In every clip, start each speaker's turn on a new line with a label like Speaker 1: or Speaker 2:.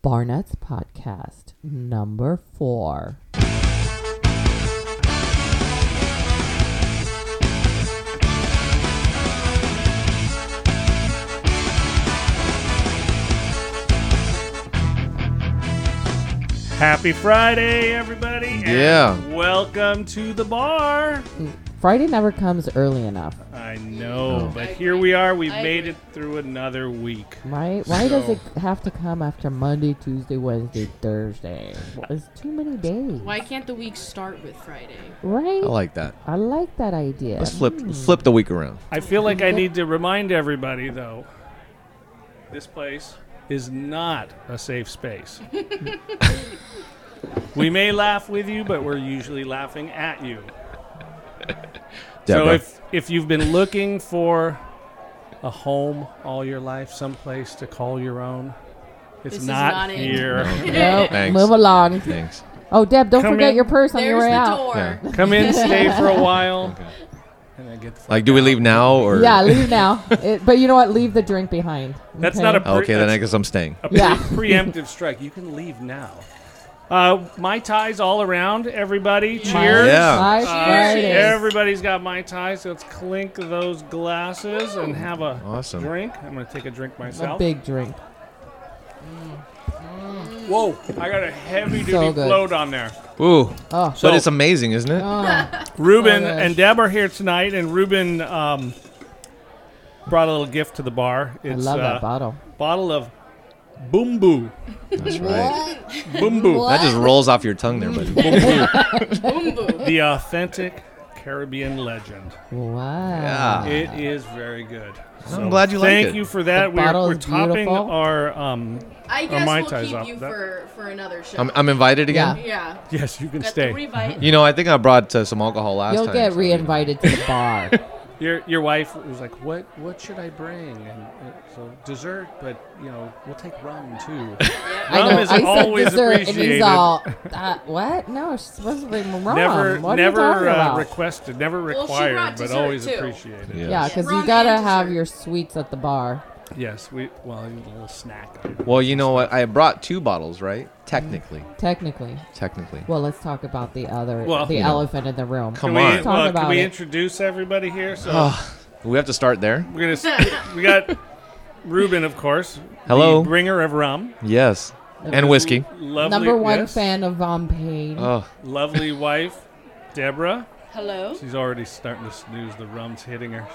Speaker 1: Bar Nuts Podcast, number 4.
Speaker 2: Happy Friday, everybody.
Speaker 3: Yeah.
Speaker 2: And welcome to the bar.
Speaker 1: Friday never comes early enough,
Speaker 2: I know, but here we are. We've made it through another week.
Speaker 1: right? Why does it have to come after Monday, Tuesday, Wednesday, Thursday? It's too many days.
Speaker 4: Why can't the week start with Friday?
Speaker 1: Right?
Speaker 3: I like that.
Speaker 1: I like that idea.
Speaker 3: Let's flip the week around.
Speaker 2: I feel like I need to remind everybody, though, this place is not a safe space. We may laugh with you, but we're usually laughing at you.
Speaker 3: Deborah.
Speaker 2: So if you've been looking for a home all your life, someplace to call your own, it's
Speaker 4: This is
Speaker 2: not
Speaker 4: not it.
Speaker 2: here.
Speaker 1: Nope.
Speaker 3: Thanks.
Speaker 1: Move along.
Speaker 3: Thanks.
Speaker 1: Oh, Deb, don't
Speaker 2: Come
Speaker 1: forget
Speaker 2: in.
Speaker 1: your purse on your
Speaker 4: There's
Speaker 1: way
Speaker 4: the
Speaker 1: out.
Speaker 4: door.
Speaker 3: Yeah.
Speaker 2: Come in, stay for a while,
Speaker 3: Okay.
Speaker 2: and then get the fuck
Speaker 3: Like, do we
Speaker 2: out.
Speaker 3: leave now or?
Speaker 1: Yeah, leave now. But you know what? Leave the drink behind.
Speaker 2: That's
Speaker 1: okay?
Speaker 2: not a
Speaker 3: Okay, then I
Speaker 2: that's
Speaker 3: guess I'm staying.
Speaker 2: a
Speaker 1: Yeah.
Speaker 2: preemptive strike. You can leave now. Mai Tais all around, everybody.
Speaker 4: Yeah.
Speaker 2: Cheers.
Speaker 3: Yeah.
Speaker 1: Bye,
Speaker 4: Cheers.
Speaker 1: Fridays.
Speaker 2: Everybody's got Mai Tais, so let's clink those glasses and have a
Speaker 3: Awesome.
Speaker 2: drink. I'm going to take a drink
Speaker 1: A
Speaker 2: myself.
Speaker 1: big drink.
Speaker 2: Whoa, I got a heavy-duty
Speaker 1: So good.
Speaker 2: float on there.
Speaker 3: Ooh.
Speaker 1: Oh.
Speaker 3: But it's amazing, isn't it?
Speaker 1: Oh.
Speaker 2: Ruben
Speaker 1: Oh, gosh.
Speaker 2: and Deb are here tonight, and Ruben brought a little gift to the bar.
Speaker 1: I
Speaker 2: It's
Speaker 1: love
Speaker 2: a
Speaker 1: that bottle.
Speaker 2: bottle of Boom Boo.
Speaker 3: That's right.
Speaker 2: Boom Boo.
Speaker 3: That just rolls off your tongue there, buddy.
Speaker 4: Boom boom.
Speaker 2: The authentic Caribbean legend.
Speaker 1: Wow.
Speaker 3: Yeah.
Speaker 2: It is very good.
Speaker 3: I'm glad you like
Speaker 2: Thank
Speaker 3: it.
Speaker 2: you for that.
Speaker 1: The bottle
Speaker 2: We're
Speaker 1: is
Speaker 2: topping
Speaker 1: beautiful.
Speaker 2: our
Speaker 4: I guess
Speaker 2: Mai
Speaker 4: we'll
Speaker 2: Tais
Speaker 4: keep
Speaker 2: off
Speaker 4: you
Speaker 2: that.
Speaker 4: for another show.
Speaker 3: I'm invited again?
Speaker 1: Yeah.
Speaker 4: Yeah.
Speaker 2: yes, you can
Speaker 4: Got
Speaker 2: stay.
Speaker 4: the revite.
Speaker 3: You know, I think I brought some alcohol last
Speaker 1: You'll
Speaker 3: time.
Speaker 1: get
Speaker 3: so-
Speaker 1: re-invited to the bar.
Speaker 2: Your wife was like, what should I bring? And so dessert, but we'll take rum too.
Speaker 1: I
Speaker 2: Rum
Speaker 1: know.
Speaker 2: is
Speaker 1: I said
Speaker 2: always
Speaker 1: dessert, and he's
Speaker 2: appreciated.
Speaker 1: all, what? No, she's supposed to bring rum.
Speaker 2: Never,
Speaker 1: what are you talking about?
Speaker 2: requested, never
Speaker 4: Well, she
Speaker 2: required,
Speaker 4: brought
Speaker 2: but
Speaker 4: dessert,
Speaker 2: always
Speaker 4: too.
Speaker 2: appreciated.
Speaker 1: Yeah, because
Speaker 4: Rum
Speaker 1: you gotta
Speaker 4: and
Speaker 1: have
Speaker 4: dessert.
Speaker 1: your sweets at the bar.
Speaker 2: Yes, a little snack.
Speaker 3: Well, you know what? I brought 2 bottles, right? Technically.
Speaker 1: Technically.
Speaker 3: Technically.
Speaker 1: Well, let's talk about the other,
Speaker 2: Well,
Speaker 1: the
Speaker 2: you
Speaker 3: know.
Speaker 1: elephant in the room.
Speaker 3: Come
Speaker 2: Can we,
Speaker 3: on.
Speaker 1: Let's talk
Speaker 2: can
Speaker 1: about
Speaker 2: we
Speaker 1: it.
Speaker 2: introduce everybody here? So
Speaker 3: We have to start there?
Speaker 2: we're we got Ruben, of course.
Speaker 3: Hello.
Speaker 2: the bringer of rum.
Speaker 3: Yes. And whiskey.
Speaker 2: Lovely,
Speaker 1: Number 1
Speaker 2: yes.
Speaker 1: fan of Von Payne.
Speaker 3: Oh,
Speaker 2: Lovely wife, Deborah.
Speaker 4: Hello.
Speaker 2: She's already starting to snooze. The rum's hitting her.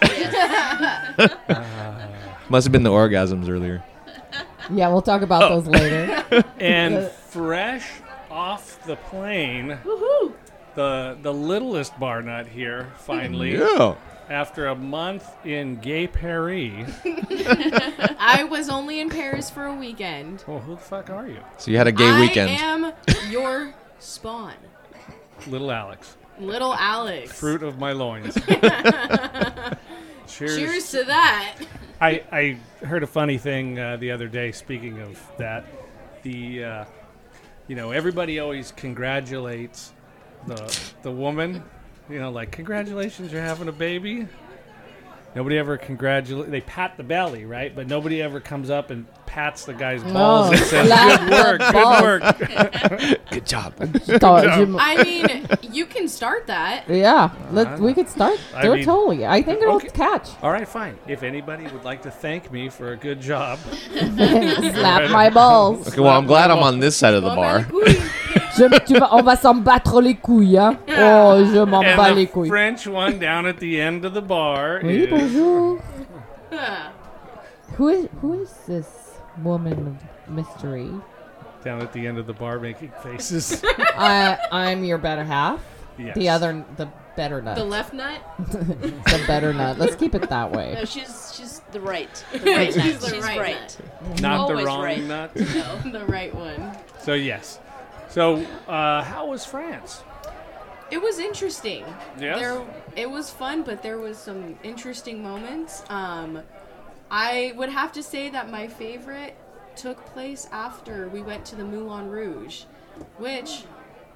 Speaker 3: must have been the orgasms earlier.
Speaker 1: Yeah, we'll talk about those later.
Speaker 2: And fresh off the plane,
Speaker 4: Woohoo.
Speaker 2: the littlest bar nut here, finally.
Speaker 3: Yeah.
Speaker 2: After a month in Gay Paris.
Speaker 4: I was only in Paris for a weekend.
Speaker 2: Well, who the fuck are you?
Speaker 3: So you had a gay weekend.
Speaker 4: I am your spawn.
Speaker 2: Little Alex.
Speaker 4: Little Alex.
Speaker 2: Fruit of my loins. Cheers.
Speaker 4: Cheers to that.
Speaker 2: I heard a funny thing the other day, speaking of that. Everybody always congratulates the woman. Like, congratulations, you're having a baby. Nobody ever they pat the belly, right? But nobody ever comes up and pats the guy's balls and says,
Speaker 1: slap
Speaker 2: good work,
Speaker 1: the
Speaker 2: good work.
Speaker 3: Good job.
Speaker 4: I mean, you can start that.
Speaker 1: Yeah, we could start.
Speaker 2: I
Speaker 1: Do it
Speaker 2: mean,
Speaker 1: totally. I think it'll
Speaker 2: okay.
Speaker 1: catch.
Speaker 2: All right, fine. If anybody would like to thank me for a good job,
Speaker 1: Slap my balls.
Speaker 3: Okay, well, I'm glad I'm on this side of the bar.
Speaker 1: On va s'en battre les couilles, hein? Oh, je m'en bats
Speaker 2: and
Speaker 1: les
Speaker 2: the
Speaker 1: couilles.
Speaker 2: French one down at the end of the bar
Speaker 1: Oui,
Speaker 2: is
Speaker 1: bonjour.
Speaker 4: Huh.
Speaker 1: Who is this woman of mystery?
Speaker 2: down at the end of the bar making faces.
Speaker 1: I'm your better half.
Speaker 2: Yes.
Speaker 1: The better nut.
Speaker 4: The left nut?
Speaker 1: The better nut. Let's keep it that way.
Speaker 5: No, she's the right. The right nut.
Speaker 4: She's the
Speaker 5: She's
Speaker 4: right
Speaker 5: right.
Speaker 2: Not the
Speaker 5: Always
Speaker 2: wrong
Speaker 5: right.
Speaker 2: nut.
Speaker 4: The right one.
Speaker 2: So yes. So how was France?
Speaker 4: It was interesting.
Speaker 2: Yes?
Speaker 4: It was fun, but there was some interesting moments. I would have to say that my favorite took place after we went to the Moulin Rouge, which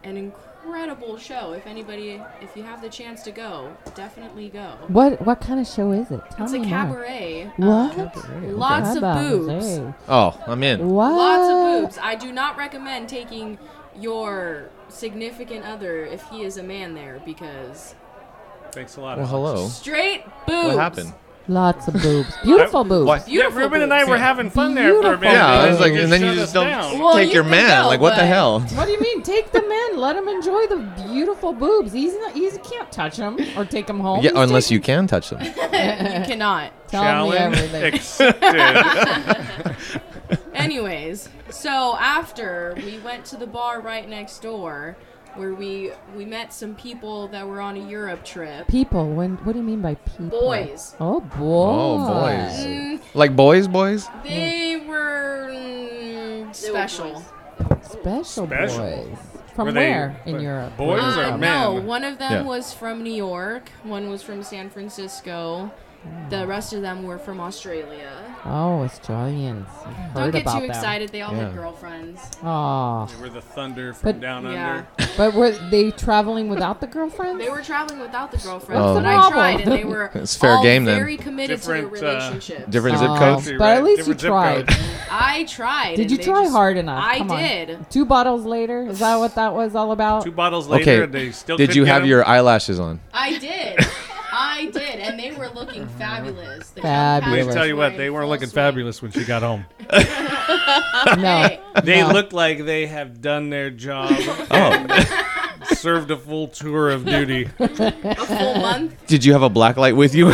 Speaker 4: an incredible show. If you have the chance to go, definitely go.
Speaker 1: What kind of show is it? Tell
Speaker 4: It's
Speaker 1: me
Speaker 4: a
Speaker 1: more.
Speaker 4: cabaret.
Speaker 1: What?
Speaker 4: Lots of boobs.
Speaker 1: Jose.
Speaker 3: Oh, I'm in.
Speaker 1: What?
Speaker 4: Lots of boobs. I do not recommend taking your significant other if he is a man there, because
Speaker 2: Thanks a lot.
Speaker 3: Well, hello.
Speaker 4: straight boobs.
Speaker 3: What happened?
Speaker 1: Lots of boobs. Beautiful boobs.
Speaker 3: What?
Speaker 4: Beautiful
Speaker 2: Ruben and I
Speaker 4: boobs.
Speaker 2: were having fun there for a
Speaker 1: Beautiful.
Speaker 2: minute.
Speaker 3: Yeah, I was
Speaker 1: They
Speaker 3: like, and then you
Speaker 2: shut
Speaker 3: just
Speaker 2: us
Speaker 3: don't
Speaker 2: down.
Speaker 4: Well,
Speaker 3: take
Speaker 4: you
Speaker 3: your
Speaker 4: can
Speaker 3: man.
Speaker 4: go,
Speaker 3: Like, what the
Speaker 4: but-
Speaker 3: hell?
Speaker 1: What do you mean? Take them in. Let them enjoy the beautiful boobs. He can't touch them or take them home.
Speaker 3: Yeah,
Speaker 1: He's
Speaker 3: unless you
Speaker 1: taking-
Speaker 3: can touch them.
Speaker 4: You cannot.
Speaker 1: Tell me
Speaker 2: Challenge
Speaker 1: everything.
Speaker 2: accepted.
Speaker 4: Anyways, so after we went to the bar right next door, where we met some people that were on a Europe trip.
Speaker 1: People. What do you mean by people?
Speaker 4: Boys.
Speaker 1: Oh, boys.
Speaker 3: Oh, boys.
Speaker 4: Mm,
Speaker 3: Like boys?
Speaker 4: they were special.
Speaker 1: Special,
Speaker 2: Special.
Speaker 1: boys. From
Speaker 2: Were they-
Speaker 1: where in Europe?
Speaker 2: boys or
Speaker 4: No,
Speaker 2: men?
Speaker 4: one of them
Speaker 3: Yeah.
Speaker 4: was from New York, one was from San Francisco. The rest of them were from Australia.
Speaker 1: Oh, Australians. I've
Speaker 4: Don't
Speaker 1: heard
Speaker 4: get
Speaker 1: about
Speaker 4: too
Speaker 1: them.
Speaker 4: excited, they all
Speaker 3: Yeah.
Speaker 4: had girlfriends.
Speaker 1: Oh,
Speaker 2: They were the thunder from
Speaker 1: But-
Speaker 2: down
Speaker 4: Yeah.
Speaker 2: under.
Speaker 1: but were they traveling without the girlfriends?
Speaker 4: They were traveling without the girlfriends,
Speaker 3: Oh.
Speaker 4: but I
Speaker 1: What's the
Speaker 4: tried, and
Speaker 1: problem?
Speaker 4: they were
Speaker 3: It's fair
Speaker 4: all
Speaker 3: game then.
Speaker 4: very committed to their
Speaker 2: Different,
Speaker 4: relationship.
Speaker 3: Different zip
Speaker 1: Oh,
Speaker 3: codes?
Speaker 2: Country,
Speaker 1: but at
Speaker 2: right?
Speaker 1: least you
Speaker 2: Different zip
Speaker 1: tried.
Speaker 2: code.
Speaker 4: I tried.
Speaker 1: Did
Speaker 4: and
Speaker 1: you
Speaker 4: they
Speaker 1: try
Speaker 4: just-
Speaker 1: hard enough?
Speaker 4: I
Speaker 1: Come on.
Speaker 4: did.
Speaker 1: 2 bottles later? Is that what that was all about?
Speaker 2: 2 bottles later,
Speaker 3: Okay.
Speaker 2: they still
Speaker 3: Did
Speaker 2: couldn't
Speaker 3: you
Speaker 2: get
Speaker 3: have
Speaker 2: them?
Speaker 3: your eyelashes on?
Speaker 4: I did. I did, and they were looking fabulous. The
Speaker 1: Fabulous.
Speaker 2: Let me tell you what, they weren't looking fabulous when she got home.
Speaker 1: No.
Speaker 2: They
Speaker 1: No.
Speaker 2: look like they have done their job.
Speaker 3: Oh.
Speaker 2: Served a full tour of duty.
Speaker 4: A full month.
Speaker 3: Did you have a black light with you?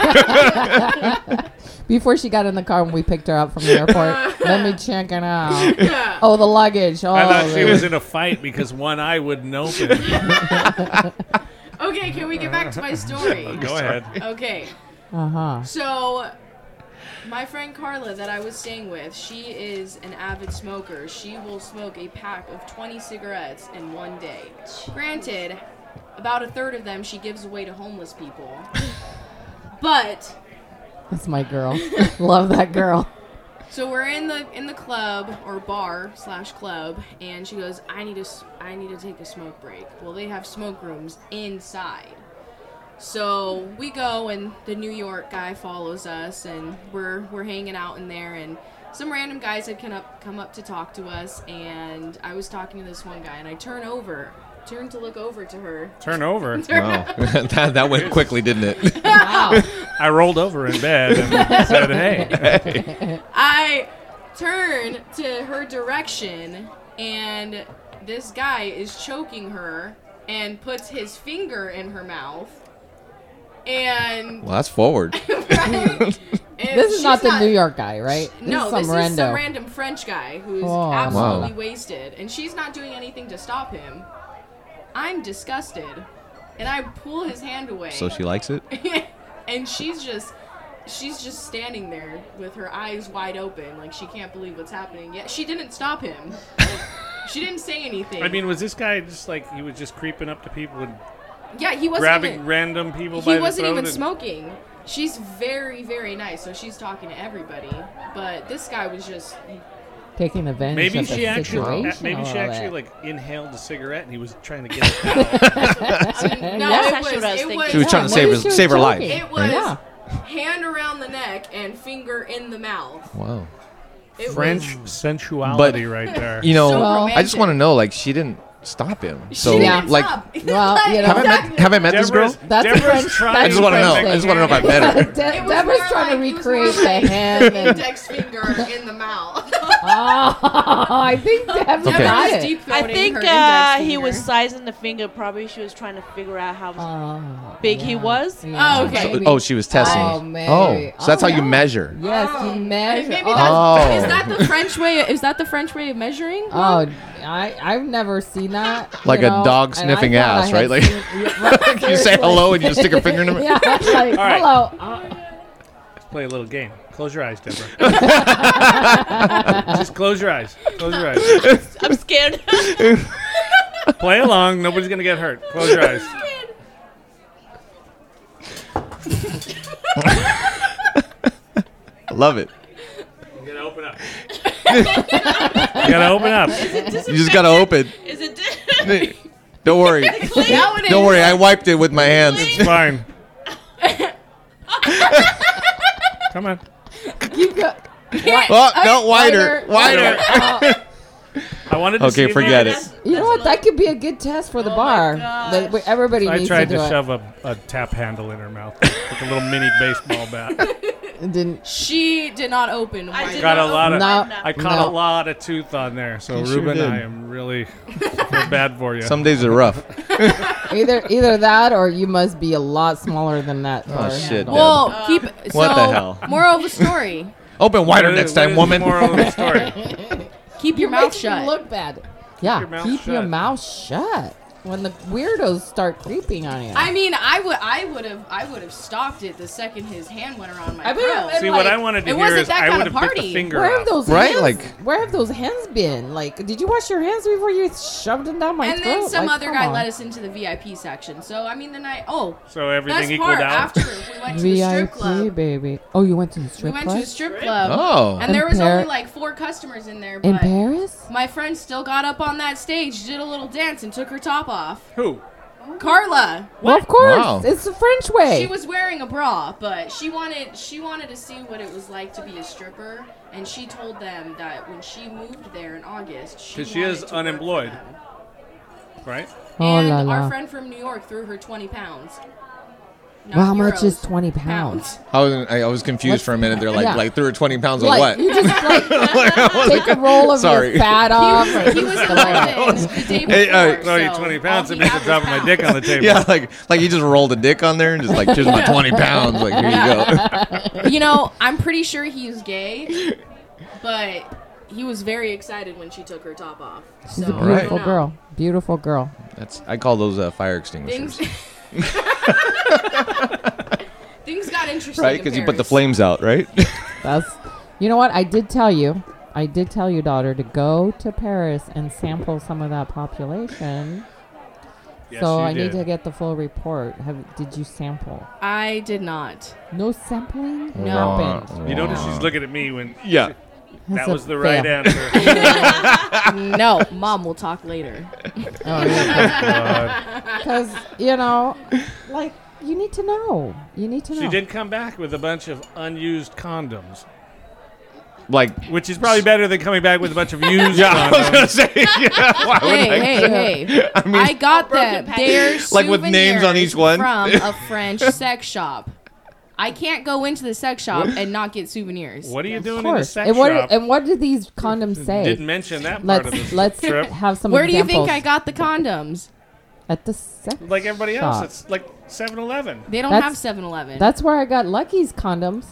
Speaker 1: Before she got in the car when we picked her up from the airport, let me check it out.
Speaker 4: Yeah.
Speaker 1: Oh, the luggage. Oh,
Speaker 2: I thought she
Speaker 1: the-
Speaker 2: was in a fight because one eye wouldn't open.
Speaker 4: Okay, can we get back to my story?
Speaker 2: Go ahead.
Speaker 4: Okay,
Speaker 1: Uh-huh.
Speaker 4: so my friend Carla that I was staying with, she is an avid smoker. She will smoke a pack of 20 cigarettes in one day. Granted, about a third of them she gives away to homeless people. But
Speaker 1: That's my girl. Love that girl.
Speaker 4: so we're in the club or bar / club, and she goes, I need to take a smoke break. Well, they have smoke rooms inside. So we go, and the New York guy follows us, and we're hanging out in there, and some random guys had come up to talk to us, and I was talking to this one guy, and I turned to look over to her.
Speaker 2: Turn over.
Speaker 3: Wow. that went quickly, didn't it?
Speaker 1: Wow.
Speaker 2: I rolled over in bed and said, hey.
Speaker 4: I turn to her direction, and this guy is choking her and puts his finger in her mouth. And,
Speaker 3: Well, that's forward.
Speaker 4: and
Speaker 1: This is
Speaker 4: she's
Speaker 1: not the New York guy, right?
Speaker 4: No,
Speaker 1: this
Speaker 4: this
Speaker 1: is
Speaker 4: is some random French guy who's
Speaker 1: Oh.
Speaker 4: absolutely
Speaker 3: Wow.
Speaker 4: wasted, and she's not doing anything to stop him. I'm disgusted, and I pull his hand away.
Speaker 3: So she likes it?
Speaker 4: And she's just standing there with her eyes wide open, like she can't believe what's happening. Yet she didn't stop him. She didn't say anything.
Speaker 2: I mean, was this guy just like, he was just creeping up to people and
Speaker 4: yeah, he wasn't
Speaker 2: grabbing
Speaker 4: even,
Speaker 2: random people by
Speaker 4: he
Speaker 2: the
Speaker 4: wasn't
Speaker 2: throat
Speaker 4: even
Speaker 2: and-
Speaker 4: smoking. She's very, very nice, so she's talking to everybody. But this guy was just
Speaker 1: taking advantage
Speaker 2: Maybe
Speaker 1: of the
Speaker 2: she actually,
Speaker 1: situation a little bit.
Speaker 2: like inhaled a cigarette and he was trying to get it out.
Speaker 4: I mean, no,
Speaker 1: That's
Speaker 4: it
Speaker 5: actually
Speaker 4: was,
Speaker 5: what I was
Speaker 4: it
Speaker 5: thinking.
Speaker 4: was
Speaker 3: She was trying to
Speaker 1: maybe she was
Speaker 3: save her life.
Speaker 1: joking.
Speaker 4: It was
Speaker 1: Yeah.
Speaker 4: hand around the neck and finger in the mouth.
Speaker 3: Wow.
Speaker 4: It
Speaker 2: French
Speaker 4: was
Speaker 2: sensuality right there.
Speaker 3: You know,
Speaker 4: so
Speaker 1: Well,
Speaker 3: I just want to know, like, she didn't stop him. So,
Speaker 4: She didn't
Speaker 3: like,
Speaker 4: stop.
Speaker 1: Well, you know-
Speaker 3: have I met this girl?
Speaker 1: That's a
Speaker 2: Deborah's
Speaker 1: French.
Speaker 2: trying
Speaker 1: That's
Speaker 3: I just want to know. I just want to know if I met her.
Speaker 4: It was
Speaker 1: Deborah's
Speaker 4: more
Speaker 1: trying
Speaker 4: like-
Speaker 1: to
Speaker 4: it was more
Speaker 1: recreate the
Speaker 4: like
Speaker 1: hand. And,
Speaker 4: index finger in the mouth.
Speaker 1: oh, I think Deb's
Speaker 3: Okay.
Speaker 1: got
Speaker 4: Deborah was
Speaker 1: it.
Speaker 4: deep
Speaker 5: I
Speaker 4: throating
Speaker 5: think
Speaker 4: her index
Speaker 5: he
Speaker 4: finger.
Speaker 5: was sizing the finger. Probably she was trying to figure out how
Speaker 1: Oh,
Speaker 5: big he
Speaker 1: yeah.
Speaker 5: was.
Speaker 1: Yeah,
Speaker 4: Oh, okay.
Speaker 1: maybe.
Speaker 3: Oh, she was testing.
Speaker 1: Oh, maybe.
Speaker 3: Oh, so that's how you
Speaker 1: yeah.
Speaker 3: measure.
Speaker 1: Yes,
Speaker 4: Oh.
Speaker 1: you measure.
Speaker 4: Maybe
Speaker 1: Oh,
Speaker 4: that's,
Speaker 3: Oh.
Speaker 4: is that the French way? Is that the French way of measuring?
Speaker 1: Oh, I've never seen that.
Speaker 3: Like
Speaker 1: you
Speaker 3: a
Speaker 1: know,
Speaker 3: dog
Speaker 1: and
Speaker 3: sniffing
Speaker 1: I thought
Speaker 3: ass,
Speaker 1: I had
Speaker 3: right? Like-
Speaker 1: seen- yeah, right,
Speaker 3: You say
Speaker 1: seriously.
Speaker 3: hello and you just stick a finger in her.
Speaker 1: Yeah, like,
Speaker 2: right.
Speaker 1: hello.
Speaker 2: Let's play a little game. Close your eyes, Deborah. Just close your eyes. Close your eyes.
Speaker 5: I'm scared.
Speaker 2: Play along. Nobody's going to get hurt. Close your eyes.
Speaker 3: I love it.
Speaker 2: You got to open up. You got to open up.
Speaker 3: You just got to open.
Speaker 5: Is it?
Speaker 3: Don't worry.
Speaker 4: That one
Speaker 3: Don't
Speaker 4: is-
Speaker 3: worry. I wiped it with my hands.
Speaker 2: It's fine. Come on.
Speaker 1: You go.
Speaker 3: Oh, no, wider.
Speaker 1: Oh,
Speaker 2: I wanted to
Speaker 3: Okay,
Speaker 2: see
Speaker 3: forget
Speaker 2: if
Speaker 3: it.
Speaker 1: you know what? That could be a good test for the bar. Everybody
Speaker 2: I
Speaker 1: needs
Speaker 2: tried
Speaker 1: to
Speaker 2: to
Speaker 1: do
Speaker 2: shove a tap handle in her mouth with a little mini baseball bat.
Speaker 1: it. Didn't.
Speaker 4: She did not open.
Speaker 5: I did
Speaker 2: Got a
Speaker 5: not
Speaker 2: lot of.
Speaker 1: No.
Speaker 2: I caught
Speaker 1: No.
Speaker 2: a lot of tooth on there. So
Speaker 3: You sure
Speaker 2: Ruben,
Speaker 3: did.
Speaker 2: I am really feel bad for you.
Speaker 3: Some days are rough.
Speaker 1: Either that or you must be a lot smaller than that.
Speaker 3: Oh,
Speaker 1: bar
Speaker 3: shit.
Speaker 1: handle.
Speaker 4: Well, keep. So,
Speaker 3: What the hell?
Speaker 4: Moral of the story:
Speaker 3: Open wider
Speaker 2: What is-
Speaker 3: next
Speaker 2: what
Speaker 3: time,
Speaker 2: is
Speaker 3: woman.
Speaker 2: the moral of the story?
Speaker 4: keep your
Speaker 1: It
Speaker 4: mouth
Speaker 1: makes you
Speaker 4: shut.
Speaker 1: look bad. Yeah,
Speaker 2: your mouth
Speaker 1: keep your
Speaker 2: shut.
Speaker 1: mouth shut when the weirdos start creeping on you.
Speaker 4: I mean, I would have stopped it the second his hand went around my
Speaker 1: I mean,
Speaker 4: throat.
Speaker 2: See,
Speaker 1: like,
Speaker 2: what I wanted to
Speaker 4: it
Speaker 2: hear
Speaker 4: wasn't
Speaker 2: is
Speaker 4: that
Speaker 2: I
Speaker 4: kind
Speaker 2: would
Speaker 4: of
Speaker 2: have bit the
Speaker 4: party.
Speaker 2: finger
Speaker 1: where have
Speaker 2: off.
Speaker 1: those
Speaker 3: Right,
Speaker 1: hands?
Speaker 3: like-
Speaker 1: where have those hands been? Like, did you wash your hands before you shoved them down my
Speaker 4: And
Speaker 1: throat?
Speaker 4: then some
Speaker 1: Like,
Speaker 4: other
Speaker 1: come
Speaker 4: guy
Speaker 1: on.
Speaker 4: let us into the VIP section. So I mean, the night.
Speaker 2: So everything
Speaker 4: Best
Speaker 2: equaled
Speaker 4: part
Speaker 2: out.
Speaker 4: after we went to the strip
Speaker 1: VIP,
Speaker 4: club.
Speaker 1: baby. Oh, you went to the
Speaker 4: We
Speaker 1: strip
Speaker 4: went
Speaker 1: club?
Speaker 4: to a strip club.
Speaker 3: Oh.
Speaker 4: And there was
Speaker 1: In
Speaker 4: only
Speaker 1: Par-
Speaker 4: like 4 customers in there,
Speaker 1: In
Speaker 4: but
Speaker 1: Paris?
Speaker 4: my friend still got up on that stage, did a little dance, and took her top off.
Speaker 2: Who?
Speaker 4: Carla.
Speaker 1: Well, of course.
Speaker 3: Wow.
Speaker 1: It's the French way.
Speaker 4: She was wearing a bra, but she wanted to see what it was like to be a stripper, and she told them that when she moved there in August,
Speaker 2: 'Cause she
Speaker 4: wanted
Speaker 2: is
Speaker 4: to work
Speaker 2: unemployed.
Speaker 4: for them.
Speaker 2: Right?
Speaker 1: Oh,
Speaker 4: And
Speaker 1: la, la.
Speaker 4: our friend from New York threw her 20 pounds. Not
Speaker 1: Well, how much
Speaker 4: euros,
Speaker 1: is 20 pounds?
Speaker 3: I was confused for a minute. They're like,
Speaker 1: Yeah.
Speaker 3: like threw her 20 pounds of
Speaker 1: Like,
Speaker 3: what?
Speaker 1: you just like take a roll of
Speaker 3: Sorry.
Speaker 1: your fat off.
Speaker 4: He was in London the day before.
Speaker 3: Hey,
Speaker 2: Throw you
Speaker 4: so
Speaker 2: 20 pounds
Speaker 4: all
Speaker 2: and
Speaker 4: he
Speaker 2: make the
Speaker 4: had
Speaker 2: top
Speaker 4: was
Speaker 2: of my
Speaker 4: pounds.
Speaker 2: dick on the table.
Speaker 3: Yeah, like you just rolled a dick on there and just like, here's my 20 pounds. Like, here you go.
Speaker 4: You know, I'm pretty sure he's gay, but he was very excited when she took her top off.
Speaker 1: She's
Speaker 4: so,
Speaker 1: a
Speaker 4: I don't
Speaker 1: beautiful
Speaker 4: know.
Speaker 1: girl. Beautiful girl.
Speaker 3: I call those fire extinguishers.
Speaker 4: Things, things got interesting.
Speaker 3: Right?
Speaker 4: in
Speaker 3: Because you put the
Speaker 4: Paris.
Speaker 3: flames out, right?
Speaker 1: That's. You know what? I did tell you, daughter, to go to Paris and sample some of that population.
Speaker 2: Yes,
Speaker 1: so
Speaker 2: you
Speaker 1: I need
Speaker 2: did.
Speaker 1: to get the full report. Did you sample?
Speaker 4: I did not.
Speaker 1: No sampling
Speaker 4: No.
Speaker 1: happened.
Speaker 2: You notice she's looking at me when
Speaker 3: Yeah.
Speaker 2: that
Speaker 1: That's a
Speaker 2: was the right
Speaker 1: fail.
Speaker 2: answer.
Speaker 4: No, Mom will talk later.
Speaker 1: Oh, yeah.
Speaker 2: God.
Speaker 1: Because, like, you need to know. You need to know.
Speaker 2: She did come back with a bunch of unused condoms,
Speaker 3: Like,
Speaker 2: which is probably better than coming back with a bunch of used
Speaker 3: yeah, I was
Speaker 2: condoms.
Speaker 3: going to say, yeah, why would I?
Speaker 4: Hey. I got
Speaker 5: broken
Speaker 4: that. They're
Speaker 3: Like with names on
Speaker 4: souvenirs
Speaker 3: each one?
Speaker 4: from a French sex shop. I can't go into the sex shop and not get souvenirs.
Speaker 2: What are you
Speaker 1: Of
Speaker 2: doing in the
Speaker 1: course.
Speaker 2: sex
Speaker 1: And
Speaker 2: shop?
Speaker 1: what did these condoms say?
Speaker 2: Didn't mention that part of the
Speaker 1: Let's
Speaker 2: trip.
Speaker 1: have some
Speaker 4: Where do you
Speaker 1: examples.
Speaker 4: think I got the condoms?
Speaker 1: At the sex
Speaker 2: Like everybody else,
Speaker 1: shop.
Speaker 2: it's like 7-Eleven.
Speaker 4: They don't
Speaker 1: That's-
Speaker 4: have 7-Eleven.
Speaker 1: That's where I got Lucky's condoms.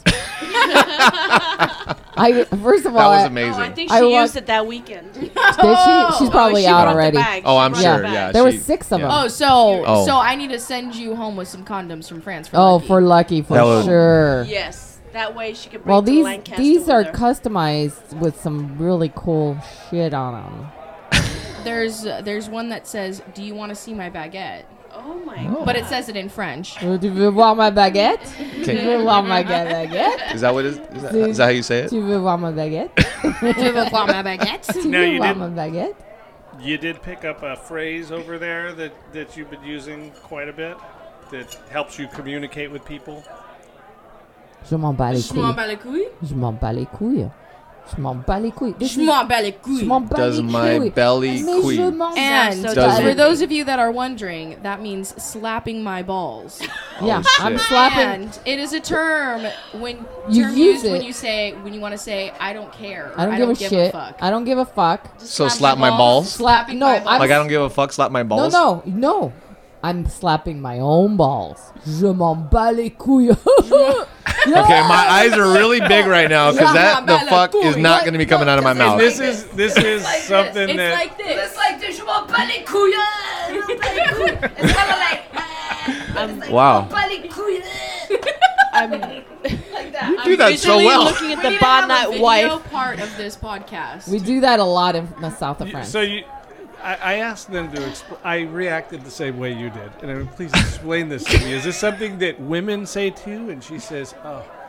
Speaker 1: First of
Speaker 3: That
Speaker 1: all,
Speaker 3: was
Speaker 5: Oh, I
Speaker 3: amazing.
Speaker 5: think
Speaker 1: I
Speaker 5: she
Speaker 1: want-
Speaker 5: used it that weekend.
Speaker 1: did she? She's probably
Speaker 5: she
Speaker 1: out
Speaker 5: brought the
Speaker 1: already.
Speaker 5: bag.
Speaker 3: Oh,
Speaker 5: She
Speaker 3: I'm
Speaker 5: brought
Speaker 3: sure,
Speaker 5: the bag.
Speaker 3: yeah.
Speaker 1: There were
Speaker 3: she-
Speaker 1: 6 of
Speaker 3: yeah.
Speaker 1: them.
Speaker 4: Oh, so
Speaker 3: Oh.
Speaker 4: so I need to send you home with some condoms from France. For
Speaker 1: Oh,
Speaker 4: Lucky.
Speaker 1: for Lucky, for
Speaker 3: That was-
Speaker 1: sure.
Speaker 5: Yes, that way she could bring
Speaker 1: Well,
Speaker 5: to
Speaker 1: these
Speaker 5: Lancaster
Speaker 1: these
Speaker 5: with
Speaker 1: are
Speaker 5: her.
Speaker 1: customized with some really cool shit on them.
Speaker 4: There's one that says, "Do you want to see my baguette?"
Speaker 5: Oh my
Speaker 3: Oh.
Speaker 5: god.
Speaker 4: But it says it in French.
Speaker 1: Do you want my baguette? Do
Speaker 3: Okay.
Speaker 1: you want my baguette?
Speaker 3: Is that what it is? Is that how you say it?
Speaker 1: Do you want my baguette?
Speaker 4: Do you want my baguette?
Speaker 1: Do
Speaker 2: No,
Speaker 1: you
Speaker 2: you
Speaker 1: want
Speaker 2: didn't.
Speaker 1: my baguette?
Speaker 2: You did pick up a phrase over there that you've been using quite a bit that helps you communicate with people.
Speaker 1: Je m'en bats les
Speaker 4: Je m'en
Speaker 1: couilles.
Speaker 4: bats les couilles.
Speaker 1: Je m'en bats les couilles. Je m'en bats les couilles. This
Speaker 4: Je
Speaker 1: is-
Speaker 4: m'en bats les
Speaker 1: Je
Speaker 4: couilles.
Speaker 1: m'en bats
Speaker 3: Does
Speaker 1: les
Speaker 3: my
Speaker 1: couilles.
Speaker 3: belly
Speaker 1: Mais je
Speaker 3: queen?
Speaker 1: m'en
Speaker 4: And
Speaker 5: so
Speaker 3: Does
Speaker 4: for
Speaker 3: it?
Speaker 4: those of you that are wondering, that means slapping my balls.
Speaker 1: Yeah,
Speaker 3: Oh,
Speaker 1: I'm
Speaker 3: shit.
Speaker 1: slapping.
Speaker 4: And it is a term when
Speaker 1: You
Speaker 4: term
Speaker 1: use
Speaker 4: used
Speaker 1: it.
Speaker 4: when you want to say I don't care. Or
Speaker 1: I don't give a shit.
Speaker 4: fuck.
Speaker 1: I don't give a fuck.
Speaker 3: So slap my balls?
Speaker 4: Slapping
Speaker 1: No,
Speaker 4: my
Speaker 1: I'm
Speaker 4: balls.
Speaker 3: Like, I don't give a fuck, slap my balls?
Speaker 1: No. I'm slapping my own balls. Je m'en bats les couilles.
Speaker 3: Okay, my eyes are really big right now because that the fuck is not going to be coming out of my mouth.
Speaker 2: This is something
Speaker 4: It's
Speaker 2: that
Speaker 4: like this.
Speaker 6: It's like this. Je m'en bats les couilles. Je m'en bats les couilles. It's kind of like.
Speaker 3: Wow.
Speaker 6: Bats les couilles.
Speaker 5: I'm
Speaker 6: Like that.
Speaker 3: You do that so
Speaker 5: visually
Speaker 3: well.
Speaker 5: looking at
Speaker 4: We
Speaker 5: the
Speaker 4: need to
Speaker 5: Bond
Speaker 4: have a
Speaker 5: Night
Speaker 4: video
Speaker 5: wife.
Speaker 4: part of this podcast.
Speaker 1: We do that a lot in the south of France.
Speaker 2: So I asked them to. I reacted the same way you did, and I mean, please explain this to me. Is this something that women say too? And she says, "Oh,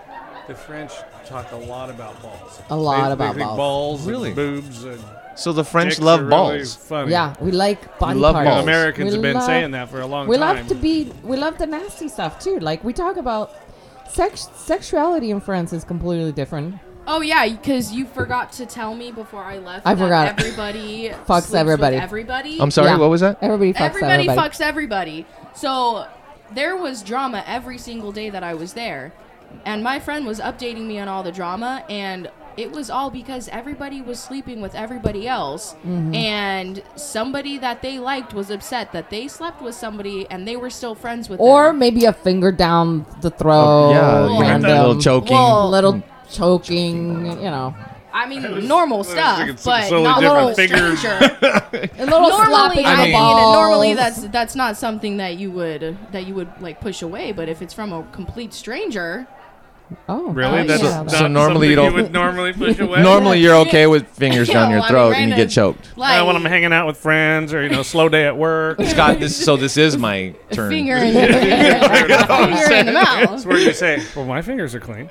Speaker 2: The French talk a lot about balls.
Speaker 1: A lot
Speaker 2: They
Speaker 1: about
Speaker 2: think
Speaker 1: balls.
Speaker 2: balls
Speaker 3: Really?
Speaker 2: and boobs and
Speaker 3: So the French
Speaker 2: dicks
Speaker 3: love
Speaker 2: are really
Speaker 3: balls.
Speaker 2: funny.
Speaker 1: Yeah, we like body
Speaker 3: love
Speaker 1: parts.
Speaker 3: balls.
Speaker 2: Americans
Speaker 1: We
Speaker 2: have been
Speaker 1: love-
Speaker 2: saying that for a long
Speaker 1: We
Speaker 2: time.
Speaker 1: love the nasty stuff too. Like we talk about sexuality in France is completely different.
Speaker 4: Oh yeah, because you forgot to tell me before I left.
Speaker 1: I
Speaker 4: that
Speaker 1: forgot.
Speaker 4: Everybody
Speaker 1: Fucks
Speaker 4: sleeps
Speaker 1: everybody.
Speaker 4: With everybody.
Speaker 3: I'm sorry,
Speaker 1: Yeah.
Speaker 3: what was that?
Speaker 1: Everybody fucks
Speaker 4: Everybody
Speaker 1: everybody.
Speaker 4: fucks everybody. So there was drama every single day that I was there, and my friend was updating me on all the drama, and it was all because everybody was sleeping with everybody else,
Speaker 1: Mm-hmm.
Speaker 4: and somebody that they liked was upset that they slept with somebody and they were still friends with
Speaker 1: Or
Speaker 4: them.
Speaker 1: maybe a finger down the throat.
Speaker 3: yeah,
Speaker 4: you got
Speaker 1: random,
Speaker 3: that little choking.
Speaker 4: Well,
Speaker 1: little choking. You know,
Speaker 4: I mean, normal stuff,
Speaker 2: thinking some
Speaker 4: but
Speaker 2: totally
Speaker 4: not
Speaker 2: different
Speaker 4: little
Speaker 2: figures.
Speaker 4: stranger.
Speaker 1: a little slapping
Speaker 4: Normally, I
Speaker 1: the
Speaker 4: mean,
Speaker 1: balls.
Speaker 4: normally that's not something that you would like push away. But if it's from a complete stranger,
Speaker 1: Oh,
Speaker 2: Really?
Speaker 1: oh,
Speaker 2: That's
Speaker 1: yeah,
Speaker 2: not
Speaker 3: So normally you
Speaker 2: something
Speaker 3: don't-
Speaker 2: would normally push away.
Speaker 3: Normally you're okay with fingers
Speaker 4: Yeah,
Speaker 3: down your
Speaker 4: well, I mean,
Speaker 3: throat and you
Speaker 4: random-
Speaker 3: get choked.
Speaker 4: like
Speaker 2: when I'm hanging out with friends or slow day at work.
Speaker 3: Scott, this is my
Speaker 4: a
Speaker 3: turn.
Speaker 4: finger in the finger in the mouth.
Speaker 2: That's where you say, "Well, my fingers are clean."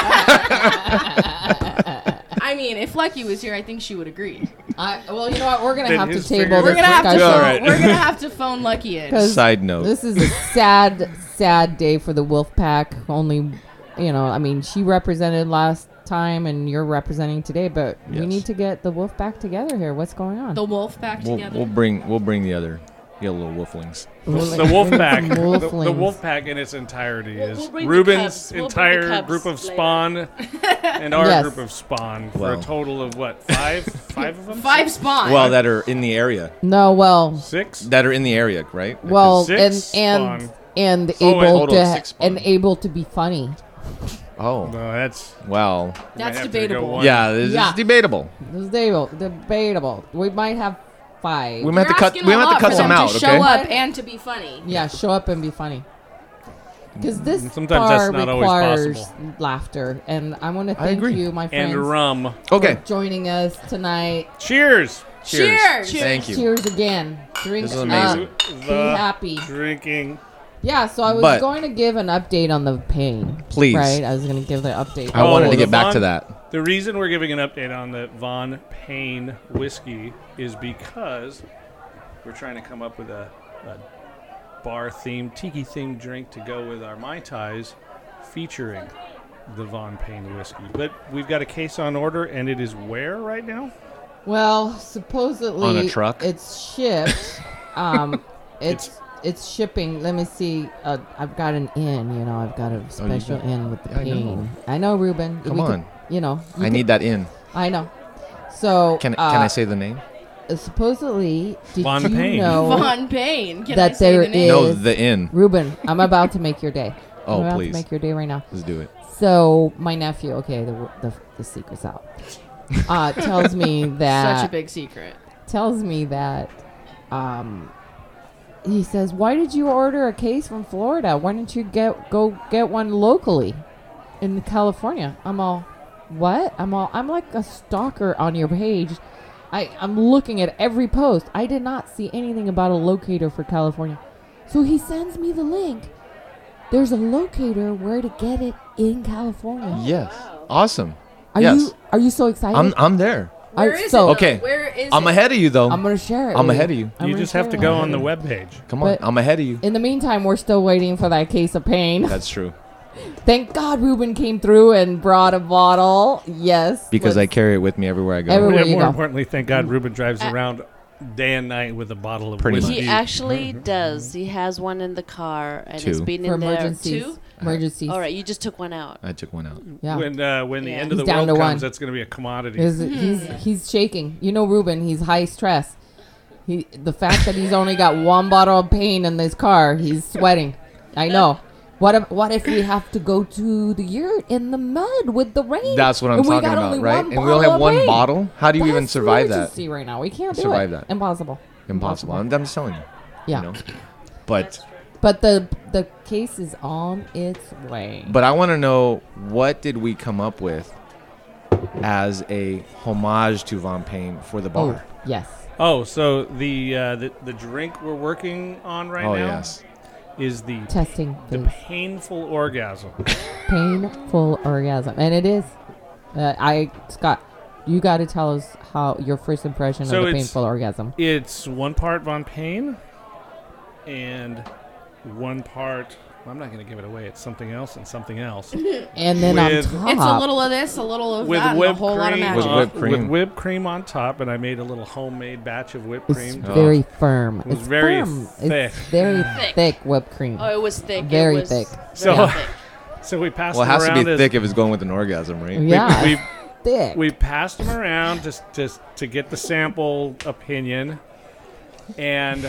Speaker 4: I mean, if Lucky was here, I think she would agree.
Speaker 1: well, you know what? We're gonna
Speaker 2: Then
Speaker 1: have to
Speaker 2: his
Speaker 1: table
Speaker 2: fingers-
Speaker 1: this
Speaker 4: We're gonna have to
Speaker 1: discussion.
Speaker 3: All right.
Speaker 4: we're gonna have to phone Lucky in.
Speaker 1: 'Cause
Speaker 3: Side note.
Speaker 1: This is a sad day for the Wolf Pack. Only, I mean, she represented last time, and you're representing today. But we
Speaker 3: Yes.
Speaker 1: need to get the Wolf Pack together here. What's going on?
Speaker 4: The wolf back
Speaker 3: We'll
Speaker 4: together.
Speaker 3: bring the other little wolflings.
Speaker 2: The wolf pack. The
Speaker 1: Wolflings.
Speaker 2: wolf pack in its entirety
Speaker 5: We'll
Speaker 2: is
Speaker 5: bring the
Speaker 2: Ruben's
Speaker 5: cubs. We'll bring the
Speaker 2: entire
Speaker 5: cubs
Speaker 2: group of
Speaker 5: later.
Speaker 2: spawn and our
Speaker 1: Yes.
Speaker 2: group of spawn for
Speaker 3: Well.
Speaker 2: a total of what? Five of them?
Speaker 4: 5 spawn.
Speaker 3: Well, that are in the area.
Speaker 1: No, well,
Speaker 2: 6?
Speaker 3: That are in the area, right?
Speaker 1: well,
Speaker 2: Six
Speaker 1: and
Speaker 2: spawn.
Speaker 1: and
Speaker 2: Oh, wait,
Speaker 1: able
Speaker 3: total of
Speaker 1: to
Speaker 3: 6 spawn.
Speaker 1: and able to be funny.
Speaker 3: Oh,
Speaker 2: No, that's
Speaker 3: well.
Speaker 2: we
Speaker 4: That's
Speaker 2: might have to go
Speaker 4: debatable.
Speaker 2: one.
Speaker 3: Yeah, this
Speaker 1: Yeah.
Speaker 3: is debatable.
Speaker 1: This is debatable. We might have 5.
Speaker 3: We might have to
Speaker 4: You're
Speaker 3: cut.
Speaker 4: asking
Speaker 3: We
Speaker 4: a
Speaker 3: might have
Speaker 4: lot
Speaker 3: to cut
Speaker 4: for
Speaker 3: some
Speaker 4: them
Speaker 3: out.
Speaker 4: to show
Speaker 3: Okay.
Speaker 4: up and to be funny.
Speaker 1: Yeah, show up and be funny. Because this
Speaker 2: Sometimes
Speaker 1: bar
Speaker 2: that's not always
Speaker 1: requires
Speaker 2: possible.
Speaker 1: laughter, and I want to
Speaker 3: I
Speaker 1: thank
Speaker 3: agree.
Speaker 1: you, my friends,
Speaker 2: And rum.
Speaker 3: Okay.
Speaker 1: for joining us tonight.
Speaker 2: Cheers.
Speaker 4: Cheers.
Speaker 3: Thank you.
Speaker 1: Cheers again. Drink
Speaker 3: This is
Speaker 1: up.
Speaker 3: amazing.
Speaker 1: Be
Speaker 2: The
Speaker 1: happy.
Speaker 2: drinking.
Speaker 1: Yeah, so I was
Speaker 3: But-
Speaker 1: going to give an update on the pain.
Speaker 3: Please.
Speaker 1: Right? I was going to give the update.
Speaker 3: I wanted to
Speaker 2: the
Speaker 3: get back to
Speaker 2: Von-
Speaker 3: that.
Speaker 2: The reason we're giving an update on the Von Payne whiskey is because we're trying to come up with a bar-themed, tiki-themed drink to go with our Mai Tais featuring the Von Payne whiskey. But we've got a case on order, and it is where right now?
Speaker 1: Well, supposedly
Speaker 3: On a truck?
Speaker 1: it's shipped. It's shipping. Let me see. I've got an in. I've got a special
Speaker 3: do?
Speaker 1: in with the
Speaker 3: Yeah, I know.
Speaker 1: pain. I know, Ruben.
Speaker 3: Come
Speaker 1: We
Speaker 3: on.
Speaker 1: could- you
Speaker 3: I need that in.
Speaker 1: I know. So
Speaker 3: Can I say the name?
Speaker 1: Supposedly, did
Speaker 2: Von
Speaker 1: you
Speaker 2: Payne.
Speaker 1: know
Speaker 4: Von Payne. Can
Speaker 1: that
Speaker 4: I say
Speaker 1: there
Speaker 4: the name?
Speaker 3: No,
Speaker 1: is-
Speaker 3: the in.
Speaker 1: Ruben? I'm about to make your day.
Speaker 3: Oh,
Speaker 1: I'm about
Speaker 3: please.
Speaker 1: to make your day right now.
Speaker 3: Let's do it.
Speaker 1: So my nephew, okay, the secret's out. Tells me that
Speaker 4: Such a big secret.
Speaker 1: tells me that he says, "Why did you order a case from Florida? Why didn't you go get one locally in California?" I'm all, "What?" I'm like a stalker on your page. I'm looking at every post. I did not see anything about a locator for California. So he sends me the link. There's a locator where to get it in California.
Speaker 3: Yes. Awesome.
Speaker 1: Are
Speaker 3: yes.
Speaker 1: you so excited?
Speaker 3: I'm there.
Speaker 4: Where is
Speaker 1: so-
Speaker 4: it?
Speaker 3: Okay.
Speaker 4: Though? Where is
Speaker 3: I'm
Speaker 4: it?
Speaker 3: ahead of you though.
Speaker 1: I'm gonna share it.
Speaker 3: I'm
Speaker 1: with
Speaker 3: ahead of you.
Speaker 1: I'm
Speaker 2: You
Speaker 1: gonna
Speaker 2: just have
Speaker 1: share
Speaker 2: to
Speaker 1: it
Speaker 2: go
Speaker 1: with
Speaker 2: on
Speaker 1: you.
Speaker 2: the webpage.
Speaker 3: Come on.
Speaker 1: But-
Speaker 3: I'm ahead of you.
Speaker 1: In the meantime, we're still waiting for that case of pain.
Speaker 3: That's true.
Speaker 1: Thank God Ruben came through and brought a bottle. Yes.
Speaker 3: Because I
Speaker 1: let's-
Speaker 3: carry it with me everywhere I go.
Speaker 1: Everywhere you
Speaker 2: More
Speaker 1: go.
Speaker 2: importantly, thank God Ruben drives around day and night with a bottle of
Speaker 3: Pretty
Speaker 2: whiskey.
Speaker 3: much.
Speaker 5: He actually does. He has one in the car, and it's
Speaker 3: Two.
Speaker 5: been
Speaker 1: for
Speaker 5: in there
Speaker 1: emergencies.
Speaker 5: too.
Speaker 1: Emergencies.
Speaker 5: All right, you just took one out.
Speaker 3: I took one out.
Speaker 1: Yeah.
Speaker 2: When the
Speaker 5: Yeah.
Speaker 2: end of
Speaker 1: He's
Speaker 2: the
Speaker 1: down
Speaker 2: world
Speaker 1: to
Speaker 2: comes,
Speaker 1: one.
Speaker 2: that's going to be a commodity.
Speaker 1: He's shaking. You know, Ruben. He's high stress. The fact that he's only got one bottle of pain in his car, he's sweating. I know. What if we have to go to the yurt in the mud with the rain?
Speaker 3: That's what I'm
Speaker 1: and we
Speaker 3: talking
Speaker 1: got
Speaker 3: about,
Speaker 1: only
Speaker 3: right?
Speaker 1: one
Speaker 3: And we only
Speaker 1: bottle
Speaker 3: have
Speaker 1: of
Speaker 3: one
Speaker 1: pain?
Speaker 3: bottle. How do you even
Speaker 1: That's
Speaker 3: survive that?
Speaker 1: emergency right now. We can't do
Speaker 3: Survive
Speaker 1: it.
Speaker 3: that.
Speaker 1: Impossible.
Speaker 3: Impossible. I'm just telling you.
Speaker 1: Yeah.
Speaker 3: You know? But
Speaker 1: But the case is on its way.
Speaker 3: But I want to know, what did we come up with as a homage to Von Payne for the bar?
Speaker 1: Yes.
Speaker 2: Oh, so the drink we're working on right
Speaker 3: Oh,
Speaker 2: now
Speaker 3: yes.
Speaker 2: is the
Speaker 1: Testing.
Speaker 2: the
Speaker 1: Please.
Speaker 2: painful orgasm.
Speaker 1: painful orgasm, and it is. Scott, you got to tell us how your first impression
Speaker 2: So
Speaker 1: of the
Speaker 2: it's-
Speaker 1: painful orgasm.
Speaker 2: It's one part Von Pain and one part. I'm not going to give it away. It's something else and something else.
Speaker 1: And then
Speaker 2: with-
Speaker 1: on top,
Speaker 4: It's a little of this, a little of
Speaker 2: With
Speaker 4: that, and a
Speaker 2: whipped
Speaker 4: whole lot of
Speaker 2: cream,
Speaker 4: magic.
Speaker 3: With whipped cream.
Speaker 2: with whipped cream on top, and I made a little homemade batch of whipped
Speaker 1: it's
Speaker 2: cream.
Speaker 1: very firm.
Speaker 2: was
Speaker 1: It's
Speaker 2: very
Speaker 1: firm.
Speaker 2: thick.
Speaker 1: It's very
Speaker 5: Thick.
Speaker 1: thick whipped cream.
Speaker 5: Oh, it was thick.
Speaker 1: Very
Speaker 5: it was
Speaker 1: thick.
Speaker 2: So-
Speaker 5: very thick.
Speaker 2: So we passed
Speaker 3: Well, it
Speaker 2: them
Speaker 3: has to
Speaker 2: around
Speaker 3: be
Speaker 2: as-
Speaker 3: thick if it's going with an orgasm, right?
Speaker 1: Yeah,
Speaker 2: we-
Speaker 1: it's thick.
Speaker 2: We passed them around just to get the sample opinion, and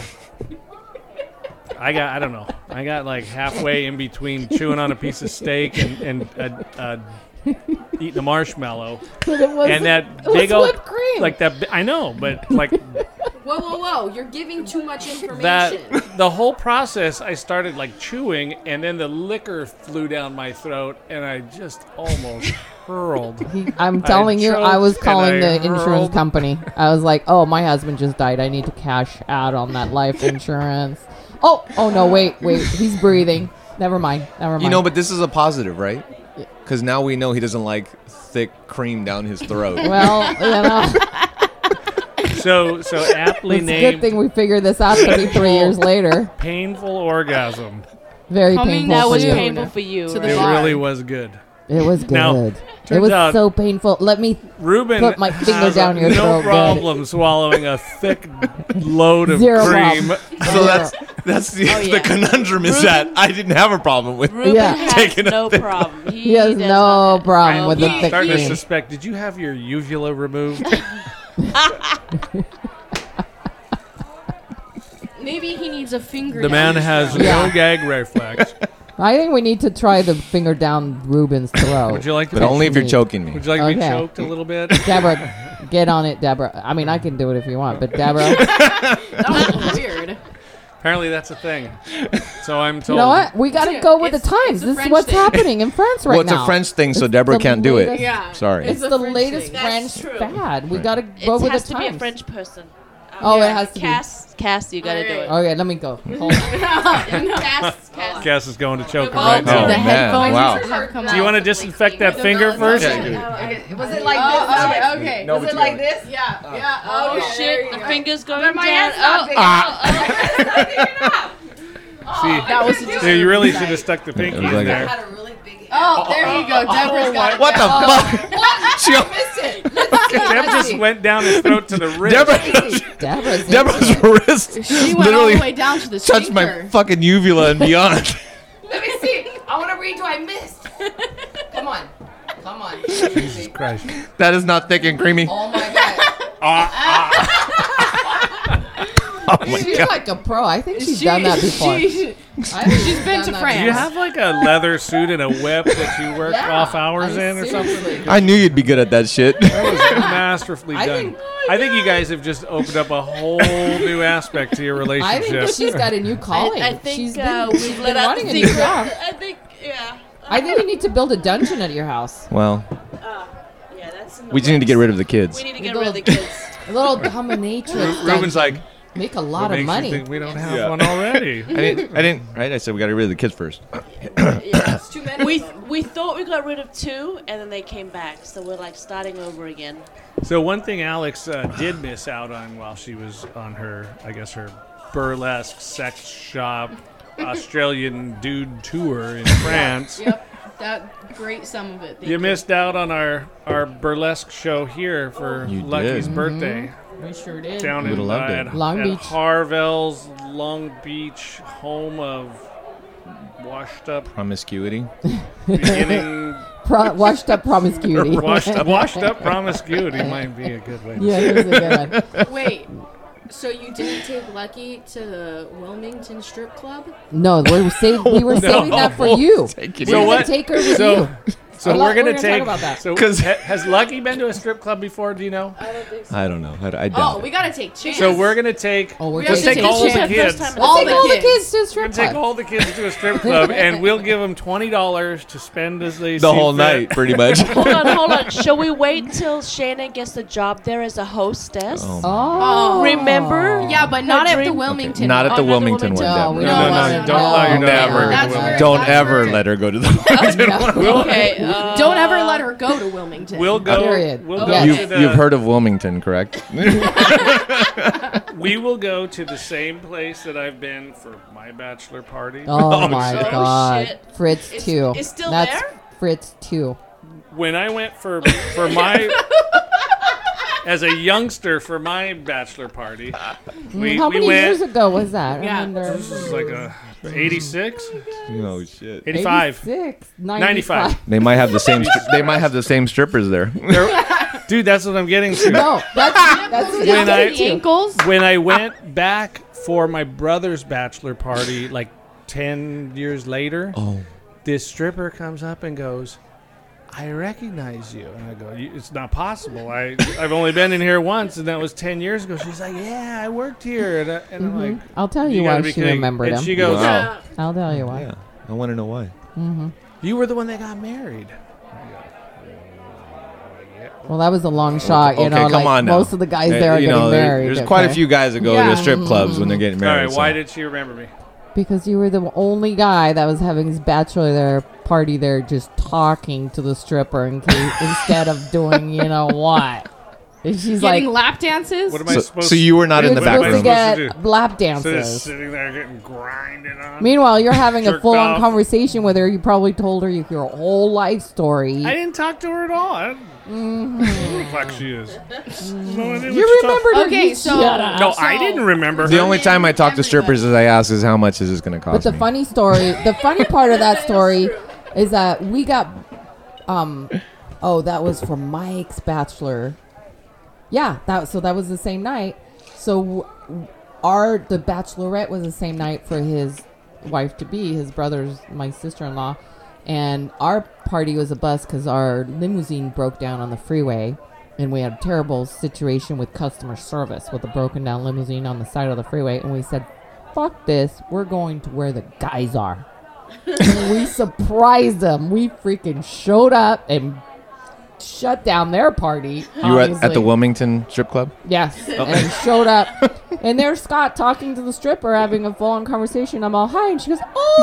Speaker 2: I don't know. I got like halfway in between chewing on a piece of steak and eating a marshmallow,
Speaker 1: But it was,
Speaker 2: and that
Speaker 1: it was
Speaker 2: big old
Speaker 1: whipped cream.
Speaker 2: like that. I know, but like
Speaker 4: Whoa! You're giving too much information.
Speaker 2: that, the whole process, I started like chewing, and then the liquor flew down my throat, and I just almost hurled.
Speaker 1: I'm telling you, I was
Speaker 2: choked
Speaker 1: calling
Speaker 2: and
Speaker 1: the
Speaker 2: I
Speaker 1: insurance
Speaker 2: hurled.
Speaker 1: company. I was like, "Oh, my husband just died. I need to cash out on that life insurance." Oh no, wait, he's breathing. Never mind.
Speaker 3: You know, but this is a positive, right? Because now we know he doesn't like thick cream down his throat.
Speaker 1: well, you know,
Speaker 2: So aptly
Speaker 1: it's a good
Speaker 2: named
Speaker 1: thing we figured this out 33 years later.
Speaker 2: painful orgasm.
Speaker 1: Very
Speaker 4: Coming
Speaker 1: painful
Speaker 5: That
Speaker 1: for
Speaker 5: was
Speaker 1: you.
Speaker 5: painful for you.
Speaker 4: To the
Speaker 5: right?
Speaker 2: It
Speaker 4: bar.
Speaker 2: really was good.
Speaker 1: It was good.
Speaker 2: Now,
Speaker 1: It
Speaker 2: turns
Speaker 1: was
Speaker 2: out-
Speaker 1: so painful. Let me.
Speaker 2: Ruben
Speaker 1: Put my finger
Speaker 2: has
Speaker 1: down your
Speaker 2: no
Speaker 1: throat, good.
Speaker 2: problem swallowing a thick load of
Speaker 1: Zero
Speaker 2: cream.
Speaker 1: problem.
Speaker 3: So that's the,
Speaker 5: Oh,
Speaker 3: the
Speaker 5: yeah.
Speaker 3: conundrum is that I didn't have a problem with.
Speaker 5: Ruben
Speaker 1: Yeah.
Speaker 5: has
Speaker 3: Taking a
Speaker 5: no
Speaker 3: thing.
Speaker 5: problem.
Speaker 1: He has
Speaker 5: does
Speaker 1: no
Speaker 5: not have-
Speaker 1: problem with the
Speaker 2: I'm
Speaker 1: thick
Speaker 2: starting to
Speaker 1: cream.
Speaker 2: suspect. Did you have your uvula removed?
Speaker 4: Maybe he needs a finger.
Speaker 2: The
Speaker 4: down
Speaker 2: man
Speaker 4: his
Speaker 2: has
Speaker 4: throat.
Speaker 1: Yeah.
Speaker 2: no gag reflex.
Speaker 1: I think we need to try the finger down Ruben's throat.
Speaker 2: Would you like to?
Speaker 3: But
Speaker 2: be,
Speaker 3: only if you're
Speaker 1: Neat.
Speaker 3: choking me.
Speaker 2: Would you like to be
Speaker 1: Okay.
Speaker 2: choked a little bit?
Speaker 1: Deborah, get on it, Deborah. I mean, I can do it if you want, but Deborah,
Speaker 4: That was weird.
Speaker 2: Apparently that's a thing. So I'm told.
Speaker 1: you know what? We got to go with the
Speaker 4: It's-
Speaker 1: times.
Speaker 4: it's a
Speaker 1: This is
Speaker 4: French
Speaker 1: what's
Speaker 4: thing.
Speaker 1: happening in France right
Speaker 3: Well, it's
Speaker 1: now.
Speaker 3: a French thing, so
Speaker 1: It's
Speaker 3: Deborah
Speaker 1: the
Speaker 3: can't do it.
Speaker 1: latest-
Speaker 4: Yeah.
Speaker 3: Sorry.
Speaker 1: It's
Speaker 4: a
Speaker 1: the
Speaker 4: French
Speaker 1: latest
Speaker 4: thing.
Speaker 1: French
Speaker 5: That's true.
Speaker 1: fad. We
Speaker 3: Right.
Speaker 1: got to
Speaker 5: It
Speaker 1: go with
Speaker 5: has
Speaker 1: the
Speaker 5: to be a
Speaker 1: times.
Speaker 5: French person.
Speaker 1: Oh, it has to be.
Speaker 5: Cass, you gotta do it.
Speaker 1: Okay, let me go. Hold on.
Speaker 4: Cass.
Speaker 2: Cass is going to choke him
Speaker 4: Oh,
Speaker 2: right
Speaker 3: Oh,
Speaker 2: now.
Speaker 4: the
Speaker 3: man,
Speaker 4: headphones
Speaker 3: wow.
Speaker 4: have come
Speaker 2: Do you want to disinfect that finger first?
Speaker 6: Was it like
Speaker 4: Oh,
Speaker 6: this?
Speaker 4: okay.
Speaker 6: Was it like this?
Speaker 4: Yeah.
Speaker 6: Oh,
Speaker 4: Okay.
Speaker 5: Shit, the finger's going
Speaker 6: My
Speaker 5: down.
Speaker 6: hand's not big enough.
Speaker 2: See,
Speaker 4: That was
Speaker 2: so you really should have stuck the pinky
Speaker 3: It was
Speaker 2: in
Speaker 3: like
Speaker 2: there.
Speaker 6: had a really big head.
Speaker 4: Oh, there you go. Deborah's got it.
Speaker 3: What the
Speaker 4: down.
Speaker 3: fuck? She,
Speaker 2: Deb just went down his throat to the wrist.
Speaker 1: Deborah's
Speaker 3: Deborah's wrist
Speaker 4: She went all
Speaker 3: literally
Speaker 4: the way down to the
Speaker 3: touched
Speaker 4: sphincter.
Speaker 3: my fucking uvula and beyond.
Speaker 6: Let me see. I want to read who I missed. Come on. Come on.
Speaker 2: Jesus Christ.
Speaker 3: That is not thick and creamy.
Speaker 6: Oh my god.
Speaker 3: Oh my
Speaker 1: She's
Speaker 3: god.
Speaker 1: like a pro. I think she's done that before.
Speaker 4: She's been to France.
Speaker 2: Do you have like a leather suit and a whip that you work off hours in or something?
Speaker 3: I knew you'd be good at that shit.
Speaker 2: That was masterfully
Speaker 1: I
Speaker 2: done.
Speaker 1: think-
Speaker 2: I think you guys have just opened up a whole new aspect to your
Speaker 1: I
Speaker 2: relationship.
Speaker 1: think that she's got a new calling.
Speaker 5: I think
Speaker 1: she's
Speaker 5: we've
Speaker 1: she's
Speaker 5: let
Speaker 1: been
Speaker 5: out
Speaker 1: wanting
Speaker 5: the
Speaker 1: a new
Speaker 5: secret.
Speaker 1: job.
Speaker 5: I think, yeah.
Speaker 1: I think you need to build a dungeon at your house.
Speaker 3: Well,
Speaker 5: Yeah, that's in the
Speaker 3: we just need to get rid of the kids.
Speaker 5: We need to get rid of the kids.
Speaker 1: A little dominatrix.
Speaker 3: Ruben's
Speaker 1: dungeon.
Speaker 3: like,
Speaker 1: Make a
Speaker 2: What
Speaker 1: lot of
Speaker 2: makes you
Speaker 1: money.
Speaker 2: think we don't have
Speaker 3: Yeah.
Speaker 2: one already?
Speaker 3: I didn't, right? I said we got to get rid of the kids first.
Speaker 5: Yeah.
Speaker 6: Too many.
Speaker 5: We thought we got rid of 2, and then they came back. So we're like starting over again.
Speaker 2: So one thing Alex did miss out on while she was on her, I guess, her burlesque sex shop Australian dude tour in France.
Speaker 4: Yep. That great some of it. Thank
Speaker 2: You missed out on our burlesque show here for
Speaker 3: You
Speaker 2: Lucky's
Speaker 3: did.
Speaker 2: birthday
Speaker 1: We sure did.
Speaker 2: down
Speaker 3: Would've
Speaker 2: in
Speaker 3: loved it.
Speaker 1: Long
Speaker 2: at
Speaker 1: Beach.
Speaker 2: Harvell's Long Beach, home of washed up
Speaker 3: Promiscuity.
Speaker 2: beginning
Speaker 1: Washed up promiscuity.
Speaker 2: washed up promiscuity might be a good way.
Speaker 1: Yeah, here's a good one.
Speaker 4: Wait. So you didn't take Lucky to the Wilmington strip club?
Speaker 1: No, we were saving that for you.
Speaker 3: Take it
Speaker 1: We're
Speaker 2: So
Speaker 1: gonna
Speaker 2: what?
Speaker 1: take her with
Speaker 2: So
Speaker 1: you.
Speaker 2: So we're gonna
Speaker 1: talk
Speaker 2: take.
Speaker 1: about that.
Speaker 2: So
Speaker 3: 'Cause-
Speaker 2: has Lucky been to a strip club before? Do you know?
Speaker 3: I don't know. I doubt
Speaker 4: Oh,
Speaker 3: it.
Speaker 4: we gotta take Chance.
Speaker 2: So we're gonna take.
Speaker 1: Oh, we're
Speaker 2: let's
Speaker 1: gonna
Speaker 2: take
Speaker 1: take
Speaker 2: all the
Speaker 1: Chance.
Speaker 2: kids.
Speaker 5: First time
Speaker 4: All
Speaker 1: Take
Speaker 4: the
Speaker 1: all the
Speaker 4: kids.
Speaker 1: kids to a
Speaker 2: We're
Speaker 1: strip
Speaker 2: gonna take
Speaker 1: club.
Speaker 2: all the kids to a strip club, and we'll give them $20 to spend as they
Speaker 3: The
Speaker 2: see
Speaker 3: whole
Speaker 2: fit.
Speaker 3: night, pretty much.
Speaker 5: Hold on. Shall we wait till Shannon gets the job there as a hostess?
Speaker 3: Oh.
Speaker 1: Oh.
Speaker 5: Remember?
Speaker 4: Yeah, but not at the
Speaker 5: dream-
Speaker 4: Wilmington.
Speaker 3: Not at the
Speaker 5: Oh, not the
Speaker 3: Wilmington one.
Speaker 5: Wilmington.
Speaker 1: No, we
Speaker 3: Deborah.
Speaker 1: don't
Speaker 2: No,
Speaker 1: want
Speaker 2: no,
Speaker 1: to.
Speaker 2: don't allow your daughter
Speaker 4: That's
Speaker 2: to
Speaker 4: where-
Speaker 2: Wilmington.
Speaker 3: Don't
Speaker 4: that's
Speaker 3: ever
Speaker 4: where-
Speaker 3: let her go to the Wilmington one.
Speaker 5: Okay.
Speaker 4: Don't ever let her go to Wilmington.
Speaker 2: We'll go.
Speaker 1: Period.
Speaker 2: We'll
Speaker 1: Yes.
Speaker 2: go to the,
Speaker 3: You've heard of Wilmington, correct?
Speaker 2: We will go to the same place that I've been for my bachelor party.
Speaker 1: Oh my
Speaker 5: shit.
Speaker 1: God.
Speaker 5: Shit.
Speaker 1: Fritz
Speaker 5: It's-
Speaker 1: 2.
Speaker 5: it's still
Speaker 1: That's
Speaker 5: there?
Speaker 1: Fritz 2.
Speaker 2: When I went for my as a youngster for my bachelor party, we
Speaker 1: How many
Speaker 2: went.
Speaker 1: years ago was that? I
Speaker 4: Yeah.
Speaker 1: wonder.
Speaker 2: This is like a 86,
Speaker 3: Oh shit.
Speaker 2: 85.
Speaker 1: 86,
Speaker 2: 95.
Speaker 3: They might have the same. They might have the same strippers there.
Speaker 2: Dude, that's what I'm getting to.
Speaker 1: No, that's
Speaker 2: When I-
Speaker 4: the ankles.
Speaker 2: When I went back for my brother's bachelor party, like 10 years later,
Speaker 3: Oh.
Speaker 2: this stripper comes up and goes, I recognize you. And I go, it's not possible. I've only been in here once, and that was 10 years ago. She's like, yeah, I worked here. And I'm like,
Speaker 1: I'll tell you
Speaker 2: gotta
Speaker 1: why
Speaker 2: be
Speaker 1: she
Speaker 2: kidding.
Speaker 1: remembered
Speaker 2: And
Speaker 1: him.
Speaker 2: she goes,
Speaker 3: Wow.
Speaker 1: I'll tell you why.
Speaker 3: Yeah. I want to know why.
Speaker 2: you were the one that got married.
Speaker 1: Well, that was a long shot. You
Speaker 3: Okay,
Speaker 1: know,
Speaker 3: come
Speaker 1: like
Speaker 3: on now.
Speaker 1: most of the guys there are
Speaker 3: You
Speaker 1: getting
Speaker 3: know,
Speaker 1: married.
Speaker 3: There's quite a
Speaker 1: okay?
Speaker 3: few guys that go
Speaker 1: Yeah.
Speaker 3: to strip clubs when they're getting
Speaker 2: All
Speaker 3: married.
Speaker 2: right, why
Speaker 3: so.
Speaker 2: did she remember me?
Speaker 1: Because you were the only guy that was having his bachelor there party there, just talking to the stripper in case, instead of doing you know what. And she's
Speaker 4: Getting
Speaker 1: like,
Speaker 4: lap dances.
Speaker 2: What am I
Speaker 3: So,
Speaker 2: supposed
Speaker 3: so you were not
Speaker 1: you're
Speaker 3: in the
Speaker 1: supposed
Speaker 3: back
Speaker 1: to
Speaker 3: room.
Speaker 1: get
Speaker 2: Supposed
Speaker 1: lap
Speaker 2: So just
Speaker 1: dances.
Speaker 2: sitting there getting grinded on.
Speaker 1: Meanwhile, you're having a
Speaker 2: Jerked
Speaker 1: full-on
Speaker 2: off.
Speaker 1: conversation with her. You probably told her your whole life story.
Speaker 2: I didn't talk to her at all. I don't know who the fuck she is. No idea what
Speaker 1: You
Speaker 2: she's
Speaker 1: remembered her.
Speaker 4: Okay,
Speaker 1: you
Speaker 4: so-
Speaker 1: shut up.
Speaker 2: No, I didn't remember
Speaker 3: The
Speaker 2: her.
Speaker 3: only time I talk to strippers is I ask is how much is this going to cost
Speaker 1: But the
Speaker 3: me?
Speaker 1: funny story, the funny part of that story is that we got, that was for Mike's bachelor. Yeah, that was the same night. So the bachelorette was the same night for his wife to be, his brother's, my sister-in-law, and our party was a bust because our limousine broke down on the freeway, and we had a terrible situation with customer service with a broken down limousine on the side of the freeway, and we said, "Fuck this, we're going to where the guys are." And we surprised them. We freaking showed up and shut down their party.
Speaker 3: You were at the
Speaker 1: obviously.
Speaker 3: Wilmington strip club?
Speaker 1: Yes, and showed up. And there's Scott talking to the stripper, having a full-on conversation. I'm all, hi, and she goes,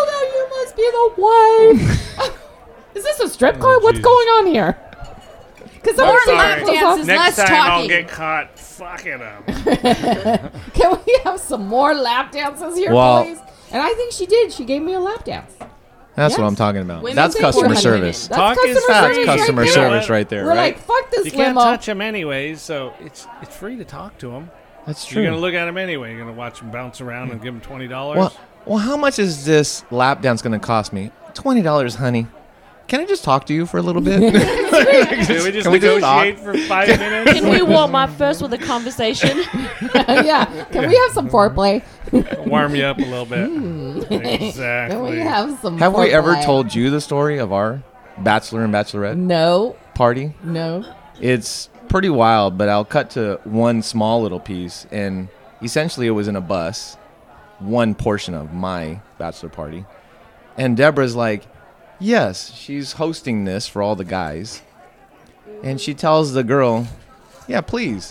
Speaker 1: oh, no, you must be the wife. Is this a strip club? What's
Speaker 2: Jesus.
Speaker 1: going on here? Because
Speaker 4: More
Speaker 2: sorry.
Speaker 4: lap dances,
Speaker 2: Next
Speaker 4: less
Speaker 2: time I'll
Speaker 4: talking.
Speaker 2: get caught fucking them.
Speaker 1: Can we have some more lap dances here,
Speaker 3: Well-
Speaker 1: please? And I think she did. She gave me a lap dance.
Speaker 3: That's
Speaker 1: Yes.
Speaker 3: what I'm talking about.
Speaker 4: Women
Speaker 3: That's
Speaker 4: think
Speaker 3: customer
Speaker 4: we're
Speaker 3: service.
Speaker 1: That's
Speaker 2: Talk is
Speaker 1: customer
Speaker 2: fast.
Speaker 1: service.
Speaker 3: That's customer
Speaker 1: right there.
Speaker 3: service right there,
Speaker 1: We're
Speaker 3: right?
Speaker 1: like, fuck this
Speaker 2: You can't
Speaker 1: limo.
Speaker 2: touch them anyways, so it's free to talk to them.
Speaker 3: That's
Speaker 2: You're
Speaker 3: true.
Speaker 2: gonna look at them anyway. You're gonna watch them bounce around and give them $20.
Speaker 3: Well, how much is this lap dance going to cost me? $20, honey. Can I just talk to you for a little bit?
Speaker 2: Can we just
Speaker 3: Can we just talk?
Speaker 2: negotiate for 5 minutes?
Speaker 5: Can we warm up first with a conversation?
Speaker 1: Yeah. Can we have some foreplay?
Speaker 2: Warm you up a little bit. Exactly.
Speaker 1: Can we have some
Speaker 3: Have we ever
Speaker 1: foreplay?
Speaker 3: told you the story of our bachelor and bachelorette
Speaker 1: No.
Speaker 3: party?
Speaker 1: No.
Speaker 3: It's pretty wild, but I'll cut to one small little piece. And essentially, it was in a bus, one portion of my bachelor party. And Deborah's like, yes, she's hosting this for all the guys. And she tells the girl, yeah, please.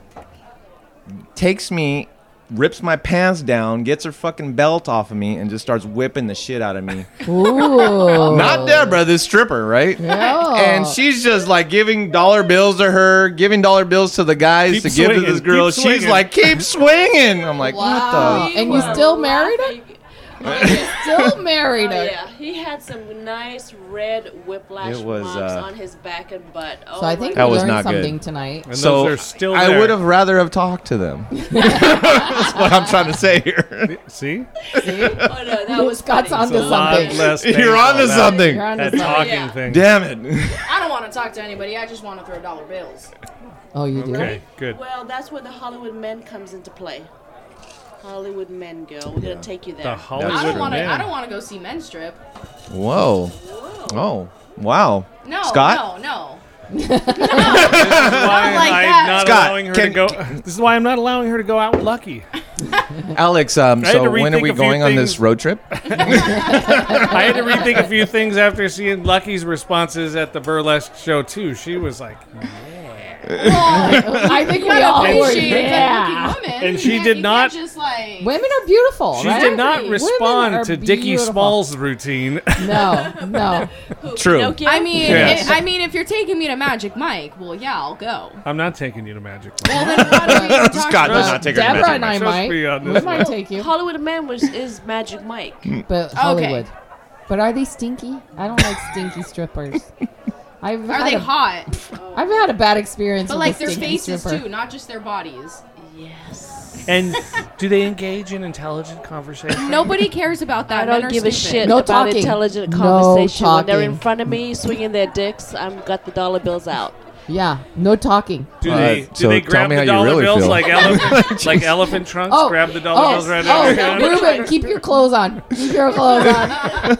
Speaker 3: Takes me, rips my pants down, gets her fucking belt off of me, and just starts whipping the shit out of me.
Speaker 1: Ooh.
Speaker 3: Not Deborah, this stripper, right?
Speaker 1: Yeah.
Speaker 3: And she's just like giving dollar bills to her, giving dollar bills to the guys
Speaker 2: Keep
Speaker 3: to give to
Speaker 2: swinging,
Speaker 3: this girl.
Speaker 2: keep
Speaker 3: She's
Speaker 2: swinging.
Speaker 3: like, keep swinging. I'm like,
Speaker 1: Wow.
Speaker 3: what the?
Speaker 1: And you still married her? Still married
Speaker 5: Oh,
Speaker 1: her.
Speaker 5: yeah, he had some nice red whiplash
Speaker 3: It was,
Speaker 5: marks on his back and butt. Oh
Speaker 1: So I think
Speaker 3: That
Speaker 1: we
Speaker 3: was
Speaker 1: learned
Speaker 3: not good.
Speaker 1: something tonight.
Speaker 2: And
Speaker 3: So
Speaker 2: those are still
Speaker 3: I
Speaker 2: there.
Speaker 3: would have rather have talked to them. That's what I'm trying to say here.
Speaker 2: See?
Speaker 5: oh no, that was
Speaker 1: Scott's
Speaker 5: funny.
Speaker 1: onto
Speaker 2: It's a lot
Speaker 1: something.
Speaker 2: less
Speaker 3: You're
Speaker 2: painful,
Speaker 3: onto
Speaker 2: that-
Speaker 3: something.
Speaker 1: You're onto
Speaker 2: That
Speaker 1: something.
Speaker 2: talking
Speaker 4: Yeah.
Speaker 2: thing.
Speaker 3: Damn it.
Speaker 4: I don't want to talk to anybody. I just want to throw dollar bills.
Speaker 1: Oh, you do?
Speaker 2: Okay, good.
Speaker 5: Well, that's where the Hollywood men comes into play. Hollywood men, girl. We're gonna take you
Speaker 2: The
Speaker 5: there.
Speaker 4: I
Speaker 2: Hollywood
Speaker 4: don't want to.
Speaker 2: man.
Speaker 4: I don't want to go see men strip.
Speaker 3: Whoa. Oh, wow.
Speaker 4: No,
Speaker 3: Scott?
Speaker 4: no.
Speaker 2: This is why
Speaker 4: like
Speaker 2: I'm
Speaker 4: that.
Speaker 2: not
Speaker 3: Scott,
Speaker 2: allowing her to go. This is why I'm not allowing her to go out with Lucky.
Speaker 3: Alex,
Speaker 2: had
Speaker 3: so
Speaker 2: to
Speaker 3: when are
Speaker 2: rethink
Speaker 3: we
Speaker 2: a few
Speaker 3: going on this
Speaker 2: things.
Speaker 3: road trip?
Speaker 2: I had to rethink a few things after seeing Lucky's responses at the burlesque show too. She was like,
Speaker 1: I think we all were.
Speaker 4: Appreciate a
Speaker 1: Yeah.
Speaker 4: good-looking woman.
Speaker 2: And she
Speaker 4: You
Speaker 2: did
Speaker 4: can't
Speaker 2: not-
Speaker 4: just like.
Speaker 1: Women are beautiful,
Speaker 2: she
Speaker 1: right?
Speaker 2: did not
Speaker 1: Women
Speaker 2: respond
Speaker 1: are
Speaker 2: to Dickie
Speaker 1: beautiful.
Speaker 2: Small's routine.
Speaker 1: No.
Speaker 3: True.
Speaker 5: Pinocchio?
Speaker 4: I mean,
Speaker 2: Yes.
Speaker 4: if you're taking me to Magic Mike, well, yeah, I'll go.
Speaker 2: I'm not taking you to Magic.
Speaker 4: Well, then why do we even talk
Speaker 3: Scott
Speaker 4: about
Speaker 3: does not take her to
Speaker 1: Deborah
Speaker 3: Magic
Speaker 1: and I
Speaker 2: Trust
Speaker 1: might.
Speaker 2: me on
Speaker 1: We
Speaker 2: this
Speaker 1: might take you.
Speaker 5: Hollywood Man is Magic Mike.
Speaker 1: But Hollywood. But are they stinky? I don't like stinky strippers.
Speaker 4: Are they hot?
Speaker 1: I've had a bad experience
Speaker 4: But
Speaker 1: with
Speaker 4: like
Speaker 1: a
Speaker 4: their
Speaker 1: stinky
Speaker 4: faces
Speaker 1: stripper.
Speaker 4: too, not just their bodies.
Speaker 5: Yes.
Speaker 2: And do they engage in intelligent conversation?
Speaker 4: Nobody cares about that.
Speaker 5: I
Speaker 4: Men
Speaker 5: don't
Speaker 4: are
Speaker 5: give a
Speaker 4: stupid.
Speaker 5: shit
Speaker 1: No
Speaker 5: about
Speaker 1: talking.
Speaker 5: intelligent
Speaker 1: No
Speaker 5: conversation. When they're in
Speaker 1: talking.
Speaker 5: front of me swinging their dicks, I've got the dollar bills out.
Speaker 1: Yeah, no talking.
Speaker 2: Do they
Speaker 3: so
Speaker 2: grab
Speaker 3: tell me
Speaker 2: the
Speaker 3: how you
Speaker 2: dollar
Speaker 3: really
Speaker 2: bills
Speaker 3: feel.
Speaker 2: like elephant trunks? Grab the dollar bills right out of your hand?
Speaker 1: Ruben, keep your clothes on. Keep your clothes on.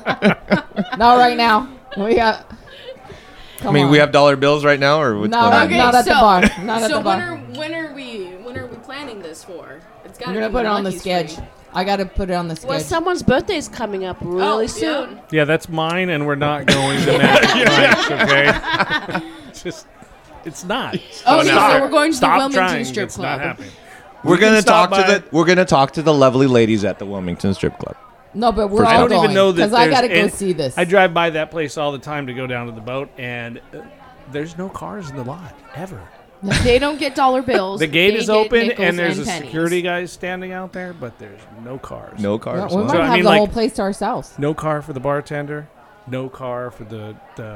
Speaker 1: Not right now. We got. Come
Speaker 3: I mean,
Speaker 1: on.
Speaker 3: we have dollar bills right now, or what's
Speaker 1: No,
Speaker 3: going on?
Speaker 4: Okay,
Speaker 1: not at the
Speaker 4: so-
Speaker 1: bar. Not at
Speaker 4: So
Speaker 1: the bar.
Speaker 4: when are we planning this for? It's got
Speaker 1: I'm
Speaker 4: to
Speaker 1: gonna
Speaker 4: be
Speaker 1: put it
Speaker 4: when
Speaker 1: on the
Speaker 4: Lucky's
Speaker 1: sketch.
Speaker 4: free.
Speaker 1: I gotta put it on the sketch.
Speaker 5: Well, someone's birthday is coming up really soon.
Speaker 2: Yeah, that's mine, and we're not going to Magic Mike's, okay? It's not.
Speaker 4: Okay, so we're going to the
Speaker 2: Stop
Speaker 4: Wilmington
Speaker 2: trying.
Speaker 4: Strip
Speaker 2: It's
Speaker 4: Club.
Speaker 2: not happening.
Speaker 3: We're
Speaker 2: We can
Speaker 3: gonna
Speaker 2: stop
Speaker 3: talk to
Speaker 2: by-
Speaker 3: the lovely ladies at the Wilmington Strip Club.
Speaker 1: No, but we're
Speaker 3: For
Speaker 1: all
Speaker 3: sure.
Speaker 2: I don't even know that
Speaker 1: because I
Speaker 2: there's
Speaker 1: gotta go
Speaker 2: any-
Speaker 1: see this.
Speaker 2: I drive by that place all the time to go down to the boat, and there's no cars in the lot ever.
Speaker 4: They don't get dollar bills.
Speaker 2: The gate
Speaker 4: They
Speaker 2: is
Speaker 4: get
Speaker 2: open,
Speaker 4: nickels
Speaker 2: and there's a
Speaker 4: pennies.
Speaker 2: security guy standing out there, but there's no cars.
Speaker 3: No
Speaker 1: Yeah,
Speaker 3: cars.
Speaker 1: we
Speaker 3: huh?
Speaker 1: might
Speaker 2: So, I
Speaker 1: have
Speaker 2: mean,
Speaker 1: the
Speaker 2: like-
Speaker 1: whole place to ourselves.
Speaker 2: No car for the bartender. No car for the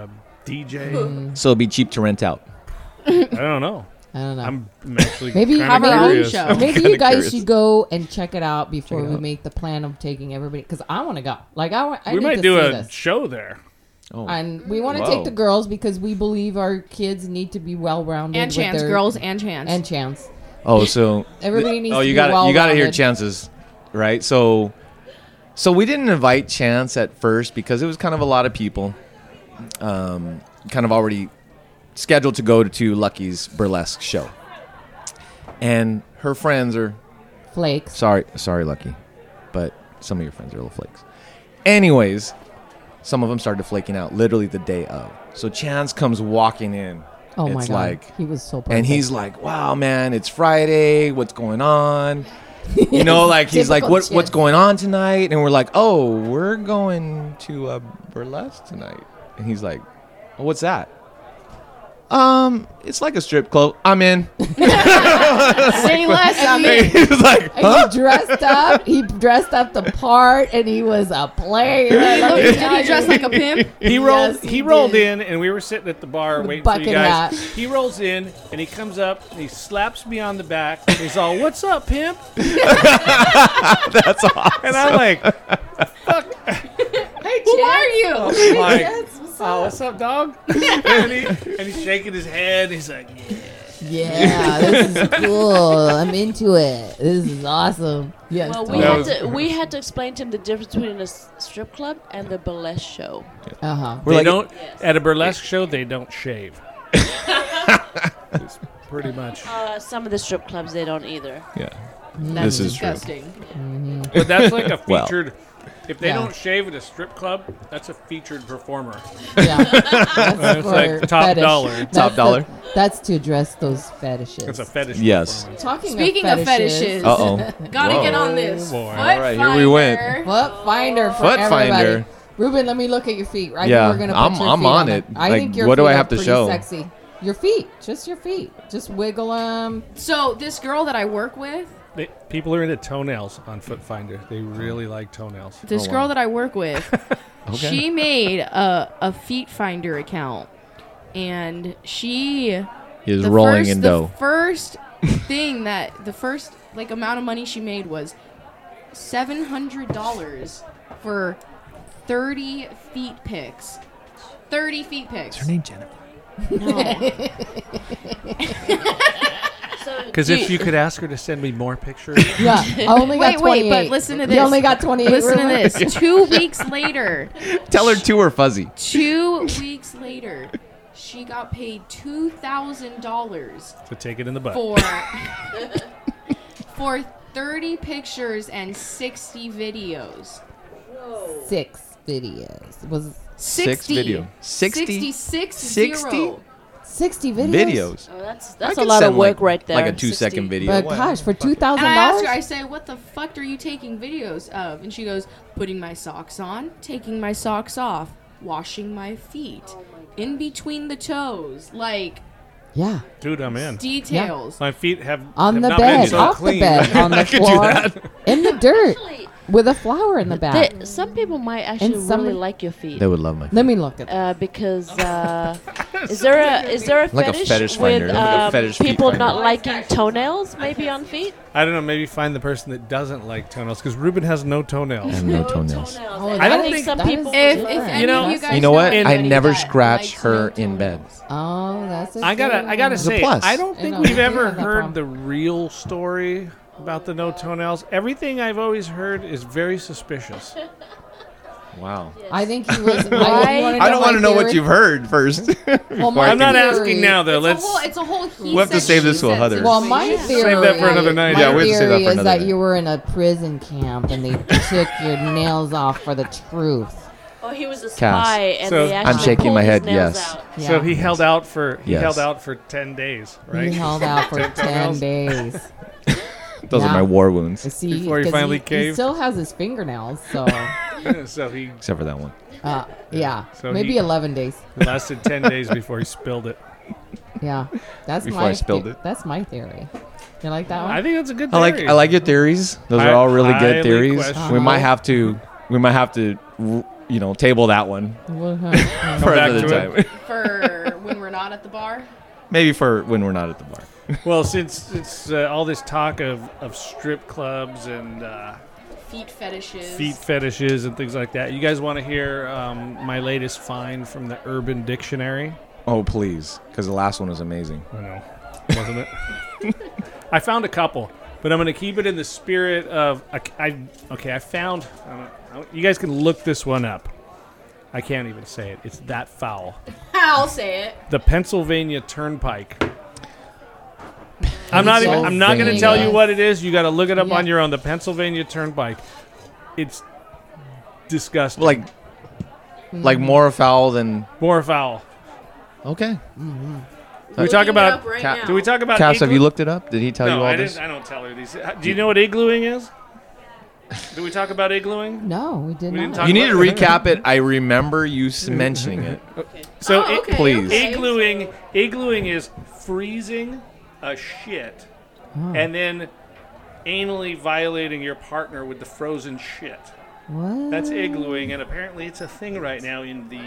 Speaker 2: DJ.
Speaker 3: So it'll be cheap to rent out.
Speaker 2: I don't know.
Speaker 1: I don't know.
Speaker 2: I'm actually
Speaker 1: Maybe
Speaker 2: kinda
Speaker 4: have our own
Speaker 2: curious.
Speaker 4: show.
Speaker 1: Maybe
Speaker 3: kinda
Speaker 1: you guys
Speaker 3: curious.
Speaker 1: should go and check it out before
Speaker 3: Check it
Speaker 1: we
Speaker 3: out.
Speaker 1: make the plan of taking everybody. Because I want to go. Like I
Speaker 2: We
Speaker 1: need
Speaker 2: might
Speaker 1: to
Speaker 2: do
Speaker 1: see
Speaker 2: a
Speaker 1: this.
Speaker 2: show there.
Speaker 3: Oh,
Speaker 1: And we want to
Speaker 3: Whoa.
Speaker 1: take the girls because we believe our kids need to be well-rounded.
Speaker 4: And
Speaker 1: with
Speaker 4: chance,
Speaker 1: their-
Speaker 4: girls and chance.
Speaker 1: and chance.
Speaker 3: oh, so
Speaker 1: Everybody needs
Speaker 3: oh,
Speaker 1: to
Speaker 3: you
Speaker 1: be
Speaker 3: got you got to hear
Speaker 1: well-rounded.
Speaker 3: Chance's, right? So we didn't invite Chance at first because it was kind of a lot of people, kind of already scheduled to go to Lucky's burlesque show, and her friends are
Speaker 1: Flakes.
Speaker 3: sorry, Lucky, but some of your friends are little flakes. Anyways, some of them started flaking out literally the day of. So Chance comes walking in.
Speaker 1: Oh my
Speaker 3: It's
Speaker 1: god.
Speaker 3: like-
Speaker 1: He was so perfect.
Speaker 3: And he's like, "Wow, man, it's Friday. What's going on?" You know, like he's like,
Speaker 1: Typical
Speaker 3: "What's
Speaker 1: Chance.
Speaker 3: going on tonight?" And we're like, "Oh, we're going to a burlesque tonight." And he's like, "Oh, what's that?" It's like a strip club. I'm in.
Speaker 1: say less. I mean,
Speaker 3: He's like,
Speaker 1: and he dressed up. He dressed up the part, and he was a player.
Speaker 4: Did he dress like a pimp?
Speaker 2: He rolled.
Speaker 1: Yes,
Speaker 2: he
Speaker 1: he
Speaker 2: rolled
Speaker 1: did.
Speaker 2: in, and we were sitting at the bar
Speaker 1: With a
Speaker 2: waiting for you
Speaker 1: bucket
Speaker 2: guys.
Speaker 1: hat.
Speaker 2: He rolls in, and he comes up, and he slaps me on the back. And he's all, "What's up, pimp?"
Speaker 3: "That's awesome."
Speaker 2: And I'm like,
Speaker 4: Who are you?
Speaker 2: like, "Oh, what's up, dog?" and he's shaking his head. He's like,
Speaker 1: Yeah, this is cool. I'm into it. This is awesome. Yes.
Speaker 5: Well,
Speaker 1: totally.
Speaker 5: we had to explain to him the difference between a strip club and the burlesque show.
Speaker 1: Uh-huh.
Speaker 3: We're
Speaker 2: they
Speaker 3: like,
Speaker 2: don't at a burlesque show. They don't shave. It's pretty much.
Speaker 5: Some of the strip clubs they don't either.
Speaker 3: yeah.
Speaker 4: That's
Speaker 3: This is true.
Speaker 4: disgusting.
Speaker 2: But that's like a
Speaker 3: Well.
Speaker 2: featured. If they
Speaker 1: Yeah.
Speaker 2: don't shave at a strip club, that's a featured performer.
Speaker 1: Yeah. That's
Speaker 2: It's like
Speaker 1: for
Speaker 2: top
Speaker 1: fetish.
Speaker 2: dollar.
Speaker 1: That's
Speaker 3: Top dollar.
Speaker 1: That's to address those fetishes.
Speaker 2: It's a fetish.
Speaker 3: Yes.
Speaker 2: performance.
Speaker 1: Talking
Speaker 4: Speaking of fetishes,
Speaker 3: Uh-oh.
Speaker 4: gotta
Speaker 3: Whoa.
Speaker 4: get on this.
Speaker 2: Oh, boy.
Speaker 4: Foot
Speaker 3: All right, here we went.
Speaker 4: finder.
Speaker 1: Foot finder for
Speaker 3: Foot
Speaker 1: everybody.
Speaker 3: finder.
Speaker 1: Ruben, let me look at your feet. Right?
Speaker 3: Yeah,
Speaker 1: We're gonna put
Speaker 3: I'm-
Speaker 1: your
Speaker 3: I'm
Speaker 1: feet
Speaker 3: on
Speaker 1: there.
Speaker 3: it.
Speaker 1: I
Speaker 3: Like,
Speaker 1: think your
Speaker 3: what do
Speaker 1: feet
Speaker 3: I
Speaker 1: are
Speaker 3: have to
Speaker 1: pretty
Speaker 3: show?
Speaker 1: Sexy. Your feet, just your feet. Just wiggle them.
Speaker 4: So this girl that I work with,
Speaker 2: People are into toenails on Foot Finder. They really like toenails.
Speaker 4: this
Speaker 3: Oh,
Speaker 4: girl
Speaker 3: wow.
Speaker 4: that I work with,
Speaker 3: Okay.
Speaker 4: she made a Feet Finder account, and she
Speaker 3: Is rolling in dough.
Speaker 4: The first thing that the first like amount of money she made was $700 for 30 feet pics. 30 feet pics.
Speaker 3: Her name Jennifer.
Speaker 5: So
Speaker 2: Because if you could ask her to send me more pictures.
Speaker 1: Yeah, I only got 28.
Speaker 4: but listen to this.
Speaker 1: You only got 28.
Speaker 4: Listen to
Speaker 1: Ruben.
Speaker 4: this. 2 weeks later.
Speaker 3: Tell her two are fuzzy.
Speaker 4: 2 weeks later, she got paid $2,000
Speaker 2: To take it in the butt.
Speaker 4: for 30 pictures and 60 videos.
Speaker 1: 6 videos. Was
Speaker 4: 60.
Speaker 3: video. 60?
Speaker 4: 66
Speaker 3: 60?
Speaker 1: 60 videos?
Speaker 3: Videos.
Speaker 5: Oh, that's
Speaker 3: I
Speaker 5: a
Speaker 3: could
Speaker 5: lot of
Speaker 3: send,
Speaker 5: work right there.
Speaker 3: Like a 2-second
Speaker 5: 60.
Speaker 3: video.
Speaker 1: But
Speaker 3: What?
Speaker 1: gosh, for
Speaker 4: And I asked her, I
Speaker 1: $2,000?
Speaker 4: say, what the fuck are you taking videos of? And she goes, putting my socks on, taking my socks off, washing my feet, in between the toes, like
Speaker 1: Yeah.
Speaker 2: Dude, I'm in.
Speaker 4: details.
Speaker 2: My feet have
Speaker 1: On
Speaker 2: have
Speaker 1: the
Speaker 2: not been
Speaker 1: bed,
Speaker 2: so
Speaker 1: off
Speaker 2: clean.
Speaker 1: the bed, on the
Speaker 3: I could do
Speaker 1: floor,
Speaker 3: that.
Speaker 1: in the dirt,
Speaker 5: Actually,
Speaker 1: with a flower in the back.
Speaker 5: some people might actually
Speaker 1: And some-
Speaker 5: really like your feet.
Speaker 3: They would love my
Speaker 1: Let me look at that.
Speaker 5: Because is there a
Speaker 3: Like a
Speaker 5: fetish,
Speaker 3: fetish
Speaker 5: with
Speaker 3: finder, like a fetish feet
Speaker 5: people
Speaker 3: finder.
Speaker 5: not liking toenails maybe on feet?
Speaker 2: I don't know. Maybe find the person that doesn't like toenails because Ruben has no
Speaker 3: I
Speaker 2: toenails.
Speaker 3: have no toenails.
Speaker 1: Oh,
Speaker 2: I
Speaker 1: that
Speaker 2: don't
Speaker 1: is-
Speaker 2: think
Speaker 5: some
Speaker 1: that is
Speaker 5: people-
Speaker 4: If
Speaker 1: different.
Speaker 4: any
Speaker 2: You know-
Speaker 4: of you guys
Speaker 3: You know what?
Speaker 4: know
Speaker 3: I
Speaker 4: anybody
Speaker 3: never
Speaker 4: that
Speaker 3: scratch
Speaker 4: likes
Speaker 3: her
Speaker 4: no
Speaker 3: in bed.
Speaker 4: toenails.
Speaker 1: Oh, that's a
Speaker 2: I gotta
Speaker 1: good
Speaker 2: say,
Speaker 3: plus.
Speaker 2: I don't
Speaker 1: I
Speaker 2: think
Speaker 1: know,
Speaker 2: we've
Speaker 1: we
Speaker 2: ever
Speaker 1: have that
Speaker 2: heard
Speaker 1: problem.
Speaker 2: the real story about the no toenails. Everything I've always heard is very suspicious.
Speaker 3: Wow.
Speaker 1: I think he was.
Speaker 5: Why?
Speaker 3: I don't want to know what you've heard first.
Speaker 1: Well, my
Speaker 2: I'm not
Speaker 1: theory-
Speaker 2: asking now though. Let's.
Speaker 4: It's a whole
Speaker 3: We'll have to save this to a Heather.
Speaker 1: Well, my
Speaker 4: situation.
Speaker 1: theory.
Speaker 2: that for another night.
Speaker 1: My
Speaker 3: Yeah, we have to save that
Speaker 1: theory
Speaker 3: for
Speaker 1: is
Speaker 3: another
Speaker 1: that
Speaker 3: night.
Speaker 1: you were in a prison camp and they took your nails off for the truth.
Speaker 5: Oh, he was a
Speaker 3: Cass.
Speaker 5: spy, and
Speaker 2: So-
Speaker 5: they
Speaker 2: I'm
Speaker 5: actually
Speaker 3: shaking
Speaker 5: pulled
Speaker 3: my
Speaker 5: his
Speaker 3: head,
Speaker 5: nails
Speaker 3: yes.
Speaker 5: out.
Speaker 1: Yeah.
Speaker 2: So he held out for
Speaker 3: Yes.
Speaker 2: 10 days, right?
Speaker 1: He held out for
Speaker 2: 10
Speaker 1: 10
Speaker 2: toenails?
Speaker 1: days.
Speaker 3: Those are
Speaker 1: Yeah.
Speaker 3: my war wounds.
Speaker 1: See,
Speaker 2: Before he
Speaker 1: 'cause
Speaker 2: finally
Speaker 1: he
Speaker 2: caved?
Speaker 1: still has his fingernails, so
Speaker 2: So he
Speaker 3: Except for that one.
Speaker 1: yeah,
Speaker 2: So
Speaker 1: maybe
Speaker 2: he-
Speaker 1: 11 days.
Speaker 2: lasted 10 days before he spilled it.
Speaker 1: Yeah, that's
Speaker 3: Before
Speaker 1: my
Speaker 3: I spilled it.
Speaker 1: That's my theory. You like that one?
Speaker 2: I think that's a good
Speaker 3: I
Speaker 2: theory.
Speaker 3: like your theories. Those are all really
Speaker 2: Highly
Speaker 3: good theories.
Speaker 2: questionable.
Speaker 3: We might have to table that one
Speaker 1: Uh-huh.
Speaker 3: for
Speaker 2: back
Speaker 3: another
Speaker 2: to
Speaker 3: time.
Speaker 4: For when we're not at the bar.
Speaker 3: Maybe for when we're not at the bar.
Speaker 2: Well, since it's all this talk of strip clubs and
Speaker 4: Feet fetishes.
Speaker 2: feet fetishes and things like that, you guys want to hear my latest find from the Urban Dictionary?
Speaker 3: Oh, please. Because the last one was amazing.
Speaker 2: I know, wasn't it? I found a couple, but I'm going to keep it in the spirit of I found. You guys can look this one up. I can't even say it. It's that foul.
Speaker 4: I'll say it.
Speaker 2: The Pennsylvania Turnpike. I'm not going to tell you what it is. You got to look it up
Speaker 1: Yeah.
Speaker 2: on your own. The Pennsylvania Turnpike. It's disgusting.
Speaker 3: Like more foul than.
Speaker 2: More foul.
Speaker 3: Okay.
Speaker 2: Do we talk about?
Speaker 3: Cat-
Speaker 2: Do we talk about?
Speaker 3: Cass, have you
Speaker 2: igloo-
Speaker 3: looked it up? Did he tell
Speaker 2: No,
Speaker 3: you all
Speaker 2: I
Speaker 3: this?
Speaker 2: didn't. I don't tell her these. Do you know what iglooing is? Do we talk about iglooing?
Speaker 1: No, we did
Speaker 2: We didn't
Speaker 1: not.
Speaker 2: talk
Speaker 3: You need to
Speaker 2: about-
Speaker 3: recap it. I remember you mentioning it.
Speaker 2: So
Speaker 4: Oh, okay,
Speaker 3: please.
Speaker 4: okay.
Speaker 2: Iglooing is freezing a shit
Speaker 1: Oh.
Speaker 2: and then anally violating your partner with the frozen shit.
Speaker 1: What?
Speaker 2: That's iglooing, and apparently it's a thing right now in the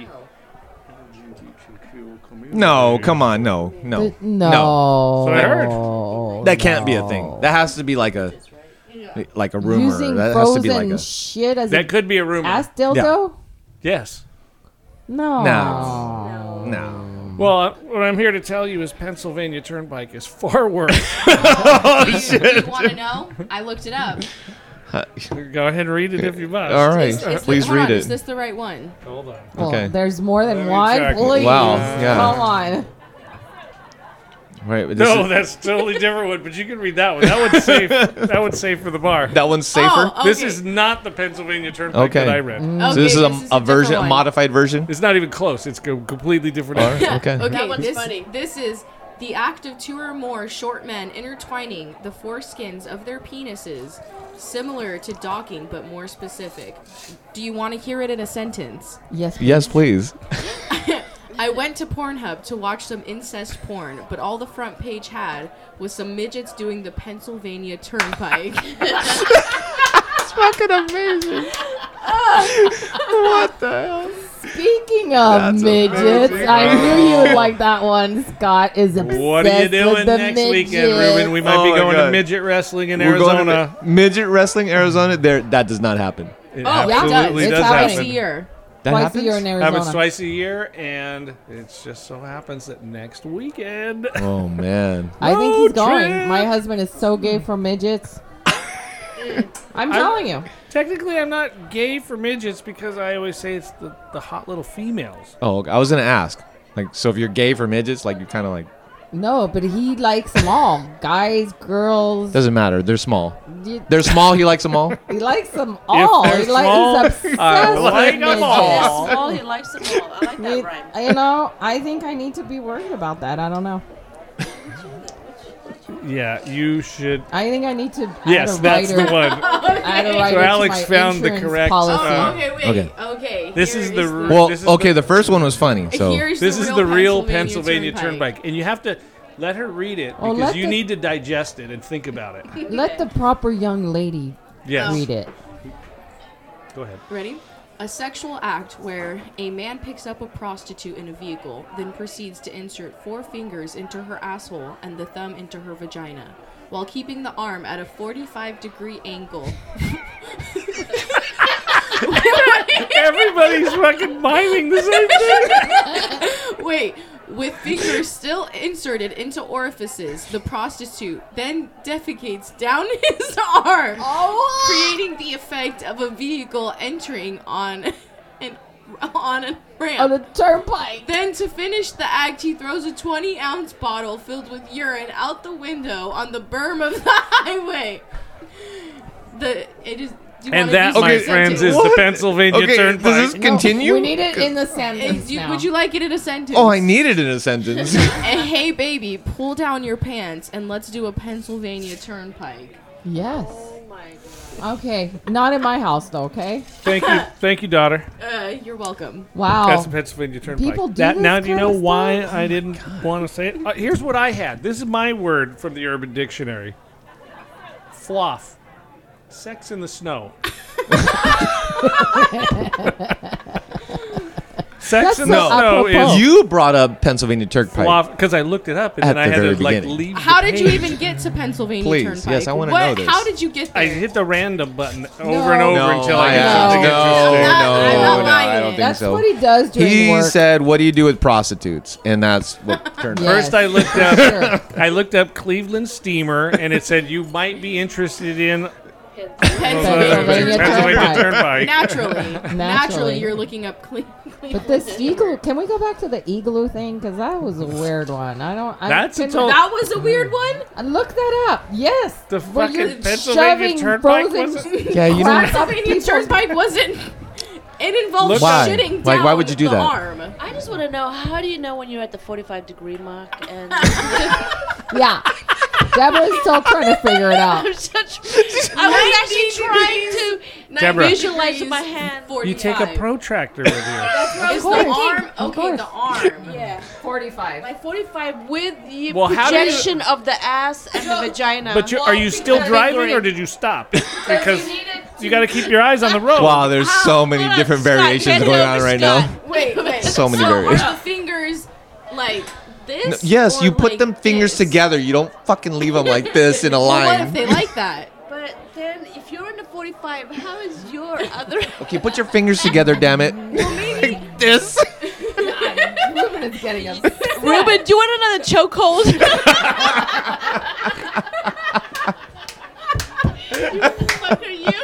Speaker 2: LGBTQ community.
Speaker 3: No, come on. No.
Speaker 1: No.
Speaker 2: So I heard.
Speaker 3: That can't be a thing. That has to be like a rumor.
Speaker 1: Using
Speaker 3: That has to be
Speaker 1: frozen
Speaker 3: like a.
Speaker 1: shit as
Speaker 2: That
Speaker 1: an
Speaker 2: could be a rumor.
Speaker 1: ass dildo?
Speaker 2: Yes.
Speaker 1: No.
Speaker 3: No.
Speaker 2: Well, what I'm here to tell you is Pennsylvania Turnpike is far worse.
Speaker 4: You want to know? I looked it up.
Speaker 2: Go ahead and read it if you must.
Speaker 3: All right.
Speaker 4: Is
Speaker 3: Please
Speaker 4: hold
Speaker 3: read
Speaker 4: on,
Speaker 3: it.
Speaker 4: Is this the right one?
Speaker 2: Hold on.
Speaker 1: Well,
Speaker 3: Okay.
Speaker 1: there's more than
Speaker 2: Let me
Speaker 1: one.
Speaker 2: check.
Speaker 1: Please.
Speaker 3: Wow, yeah.
Speaker 1: Come on.
Speaker 3: Right. This
Speaker 2: No,
Speaker 3: is-
Speaker 2: that's totally different one, but you can read that one. That one's safe. That one's safe for the bar.
Speaker 3: that one's safer.
Speaker 4: Oh,
Speaker 2: This
Speaker 4: okay.
Speaker 2: is not the Pennsylvania Turnpike
Speaker 3: Okay.
Speaker 2: that I read.
Speaker 1: Mm.
Speaker 3: So this is
Speaker 4: Okay,
Speaker 3: a version,
Speaker 4: different
Speaker 3: a
Speaker 4: one.
Speaker 3: modified version.
Speaker 2: It's not even close. It's a completely different.
Speaker 3: All right. Okay.
Speaker 4: Okay,
Speaker 5: That one's
Speaker 4: this,
Speaker 5: funny.
Speaker 4: this is the act of two or more short men intertwining the foreskins of their penises, similar to docking but more specific. Do you want to hear it in a sentence?
Speaker 1: Yes.
Speaker 3: Yes, please.
Speaker 4: I went to Pornhub to watch some incest porn, but all the front page had was some midgets doing the Pennsylvania Turnpike.
Speaker 3: Fucking amazing. What the hell?
Speaker 1: Speaking of midgets, I knew you would like that one. Scott is obsessed
Speaker 2: What are you
Speaker 1: with
Speaker 2: doing
Speaker 1: the
Speaker 2: next weekend,
Speaker 1: midgets.
Speaker 2: Ruben? We might
Speaker 3: Oh
Speaker 2: be
Speaker 3: my
Speaker 2: going to
Speaker 3: God.
Speaker 2: midget wrestling in
Speaker 3: We're going
Speaker 2: Arizona.
Speaker 3: to midget wrestling Arizona. There, that does not happen.
Speaker 2: It
Speaker 4: Oh, yeah,
Speaker 2: absolutely
Speaker 1: it's
Speaker 2: does
Speaker 1: happening.
Speaker 4: Once a
Speaker 2: happen.
Speaker 4: year.
Speaker 3: That
Speaker 1: twice
Speaker 3: happens?
Speaker 1: a year in Arizona.
Speaker 2: Happens twice a year, and it just so happens that next weekend.
Speaker 3: Oh man.
Speaker 1: I think
Speaker 2: Road
Speaker 1: he's going.
Speaker 2: trip.
Speaker 1: My husband is so gay for midgets. I'm telling you.
Speaker 2: Technically, I'm not gay for midgets because I always say it's the hot little females.
Speaker 3: Oh, okay. I was gonna ask. Like, so if you're gay for midgets, like you're kind of like
Speaker 1: No, but he likes them all. Guys, girls.
Speaker 3: doesn't matter. They're small.
Speaker 1: He
Speaker 3: They're small. He likes them all.
Speaker 1: likes them all.
Speaker 2: they're
Speaker 1: He's
Speaker 2: small,
Speaker 1: obsessed
Speaker 2: I
Speaker 1: with
Speaker 2: like 'em
Speaker 1: midgets.
Speaker 2: all.
Speaker 5: Small, he likes them all. I like that rhyme.
Speaker 1: You know, I think I need to be worried about that. I don't know.
Speaker 2: Yeah, you should.
Speaker 1: I think I need to
Speaker 2: Yes,
Speaker 1: add a
Speaker 2: that's the
Speaker 1: writer.
Speaker 2: one.
Speaker 1: Add a
Speaker 2: So
Speaker 1: writer to
Speaker 2: Alex
Speaker 1: my
Speaker 2: found the
Speaker 1: insurance
Speaker 2: correct,
Speaker 1: policy.
Speaker 4: Okay, wait.
Speaker 3: Okay.
Speaker 4: Okay.
Speaker 2: This
Speaker 4: here
Speaker 2: is the
Speaker 3: Well,
Speaker 2: This is
Speaker 3: okay. The first one was funny. So
Speaker 4: Here's
Speaker 2: This is
Speaker 4: real
Speaker 2: the real Pennsylvania Turnpike, and you have to let her read it
Speaker 1: Oh,
Speaker 2: because
Speaker 1: let
Speaker 2: you
Speaker 1: the-
Speaker 2: need to digest it and think about it.
Speaker 1: Let the proper young lady
Speaker 2: Yes,
Speaker 1: read it.
Speaker 2: go ahead.
Speaker 4: Ready? A sexual act where a man picks up a prostitute in a vehicle, then proceeds to insert 4 fingers into her asshole and the thumb into her vagina, while keeping the arm at a 45-degree angle.
Speaker 2: Everybody's fucking miming the same thing.
Speaker 4: Wait, with fingers still inserted into orifices, the prostitute then defecates down his arm, creating the effect of a vehicle entering on a ramp.
Speaker 1: On the turnpike.
Speaker 4: Then, to finish the act, he throws a 20-ounce bottle filled with urine out the window on the berm of the highway.
Speaker 2: And that, my friends, is the Pennsylvania
Speaker 3: okay,
Speaker 2: Turnpike.
Speaker 3: does this continue?
Speaker 1: We need it in the sentence now.
Speaker 4: Would you like it in a sentence?
Speaker 3: Oh, I need it in a sentence.
Speaker 4: Hey, baby, pull down your pants and let's do a Pennsylvania Turnpike.
Speaker 1: Yes.
Speaker 5: Oh my god.
Speaker 1: Okay. Not in my house, though, okay?
Speaker 2: Thank you, daughter.
Speaker 4: You're welcome.
Speaker 1: Wow.
Speaker 2: That's the Pennsylvania Turnpike.
Speaker 1: People do this
Speaker 2: Now, do you
Speaker 1: kind
Speaker 2: know
Speaker 1: of
Speaker 2: why
Speaker 1: stuff?
Speaker 2: I didn't want to say it? Here's what I had. This is my word from the Urban Dictionary. Floff. Sex in the snow. Sex
Speaker 1: That's
Speaker 2: in the
Speaker 1: so
Speaker 2: snow
Speaker 1: apropos.
Speaker 2: is
Speaker 3: You brought up Pennsylvania Turnpike.
Speaker 2: because I looked it up and
Speaker 3: At
Speaker 2: then I
Speaker 3: the
Speaker 2: had to
Speaker 3: very
Speaker 2: like
Speaker 3: beginning.
Speaker 2: leave.
Speaker 4: How
Speaker 2: the
Speaker 4: did you
Speaker 2: page.
Speaker 4: even get to Pennsylvania
Speaker 3: Please,
Speaker 4: Turnpike?
Speaker 3: yes, I wanna know this.
Speaker 4: How did you get there?
Speaker 2: I hit the random button over
Speaker 1: No.
Speaker 2: and over
Speaker 3: No,
Speaker 2: until I
Speaker 3: I
Speaker 2: got
Speaker 3: asked.
Speaker 2: something
Speaker 3: No,
Speaker 2: interesting.
Speaker 4: I'm not
Speaker 3: no,
Speaker 4: lying.
Speaker 3: I don't think
Speaker 1: That's
Speaker 3: so.
Speaker 1: what he does during
Speaker 3: He
Speaker 1: work.
Speaker 3: said, "What do you do with prostitutes?" And that's what turned.
Speaker 1: Yes.
Speaker 2: First, I looked up.
Speaker 1: Sure.
Speaker 2: I looked up Cleveland Steamer, and it said you might be interested in
Speaker 1: Pennsylvania
Speaker 2: Turnpike.
Speaker 4: Naturally, you're looking up Cleveland.
Speaker 1: But this igloo, can we go back to the igloo thing? Because that was a weird one.
Speaker 2: That's a
Speaker 1: can-
Speaker 2: total-
Speaker 4: That was a weird one.
Speaker 1: Look that up. Yes.
Speaker 2: The
Speaker 1: Where
Speaker 2: fucking
Speaker 1: you're
Speaker 2: Pennsylvania
Speaker 1: shoving
Speaker 2: Turnpike
Speaker 1: frozen
Speaker 2: wasn't.
Speaker 3: Yeah, you know.
Speaker 1: crap up
Speaker 4: Pennsylvania
Speaker 1: people's-
Speaker 4: Turnpike wasn't. It involved
Speaker 2: Look-
Speaker 3: Why?
Speaker 4: shitting
Speaker 3: Like,
Speaker 4: down
Speaker 3: why would you do
Speaker 4: the
Speaker 3: that?
Speaker 4: arm.
Speaker 5: I just want to know, how do you know when you're at the 45-degree mark? And
Speaker 1: Yeah. Deborah's still trying to figure it out.
Speaker 5: I was actually trying to
Speaker 2: Deborah.
Speaker 5: visualize with my hand.
Speaker 2: You take a
Speaker 4: 45.
Speaker 2: protractor with you.
Speaker 4: Is
Speaker 1: course.
Speaker 4: the arm?
Speaker 1: Of
Speaker 4: Okay,
Speaker 1: course.
Speaker 4: the arm.
Speaker 5: Yeah,
Speaker 1: 45.
Speaker 5: like 45 with the
Speaker 2: Well, how do you-
Speaker 5: projection of the ass and the vagina.
Speaker 2: But are you still driving, or did you stop? Because you got to keep your eyes on the road.
Speaker 3: Wow, there's so many
Speaker 5: Hold on,
Speaker 3: different
Speaker 5: Scott,
Speaker 3: variations
Speaker 5: get it
Speaker 3: going
Speaker 5: over,
Speaker 3: on right
Speaker 5: Scott.
Speaker 3: now.
Speaker 4: Wait.
Speaker 3: So many
Speaker 4: so
Speaker 3: variations.
Speaker 4: Are the fingers like this?
Speaker 3: Yes,
Speaker 4: or
Speaker 3: you put
Speaker 4: like
Speaker 3: them fingers
Speaker 4: this?
Speaker 3: together. You don't fucking leave them like this in a
Speaker 4: Well, what if
Speaker 3: line.
Speaker 4: they like that?
Speaker 5: But then, if you're in the 45, how is your other?
Speaker 3: Okay, put your fingers together, damn it. Like this.
Speaker 1: Ruben is getting us.
Speaker 5: Ruben, do you want another chokehold? Fuck are you?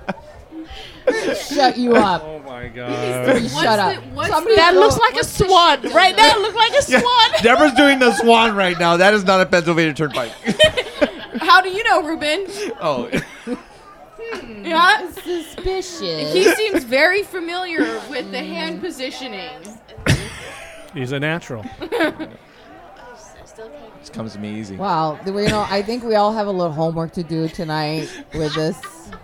Speaker 1: Shut you up.
Speaker 2: Oh my god.
Speaker 1: Shut up. Somebody
Speaker 5: That
Speaker 1: go-
Speaker 5: looks like a swan. Right now, it looks like a swan.
Speaker 3: Deborah's doing the swan right now. That is not a Pennsylvania Turnpike.
Speaker 4: How do you know, Ruben?
Speaker 3: Oh.
Speaker 4: Yeah.
Speaker 1: Suspicious.
Speaker 4: He seems very familiar with the hand positioning.
Speaker 2: He's a natural.
Speaker 3: This comes to me easy.
Speaker 1: Wow. I think we all have a little homework to do tonight with this.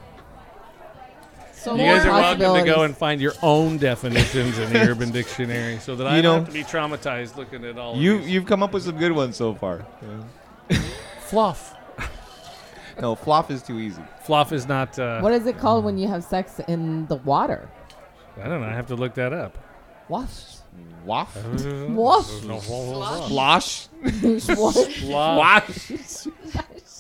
Speaker 1: So
Speaker 2: You
Speaker 1: more
Speaker 2: guys are welcome to go
Speaker 1: possibilities.
Speaker 2: and find your own definitions in the Urban Dictionary, so that I
Speaker 3: You
Speaker 2: don't
Speaker 3: know,
Speaker 2: have to be traumatized looking at all. of these.
Speaker 3: You've come up with some good ones so far.
Speaker 2: Fluff.
Speaker 3: No, floff is too easy.
Speaker 2: Fluff is not.
Speaker 1: What is it called when you have sex in the water?
Speaker 2: I don't know. I have to look that up.
Speaker 1: Wash.
Speaker 3: Waff?
Speaker 1: Wash.
Speaker 3: Slosh?
Speaker 1: Wash.
Speaker 2: Fluff.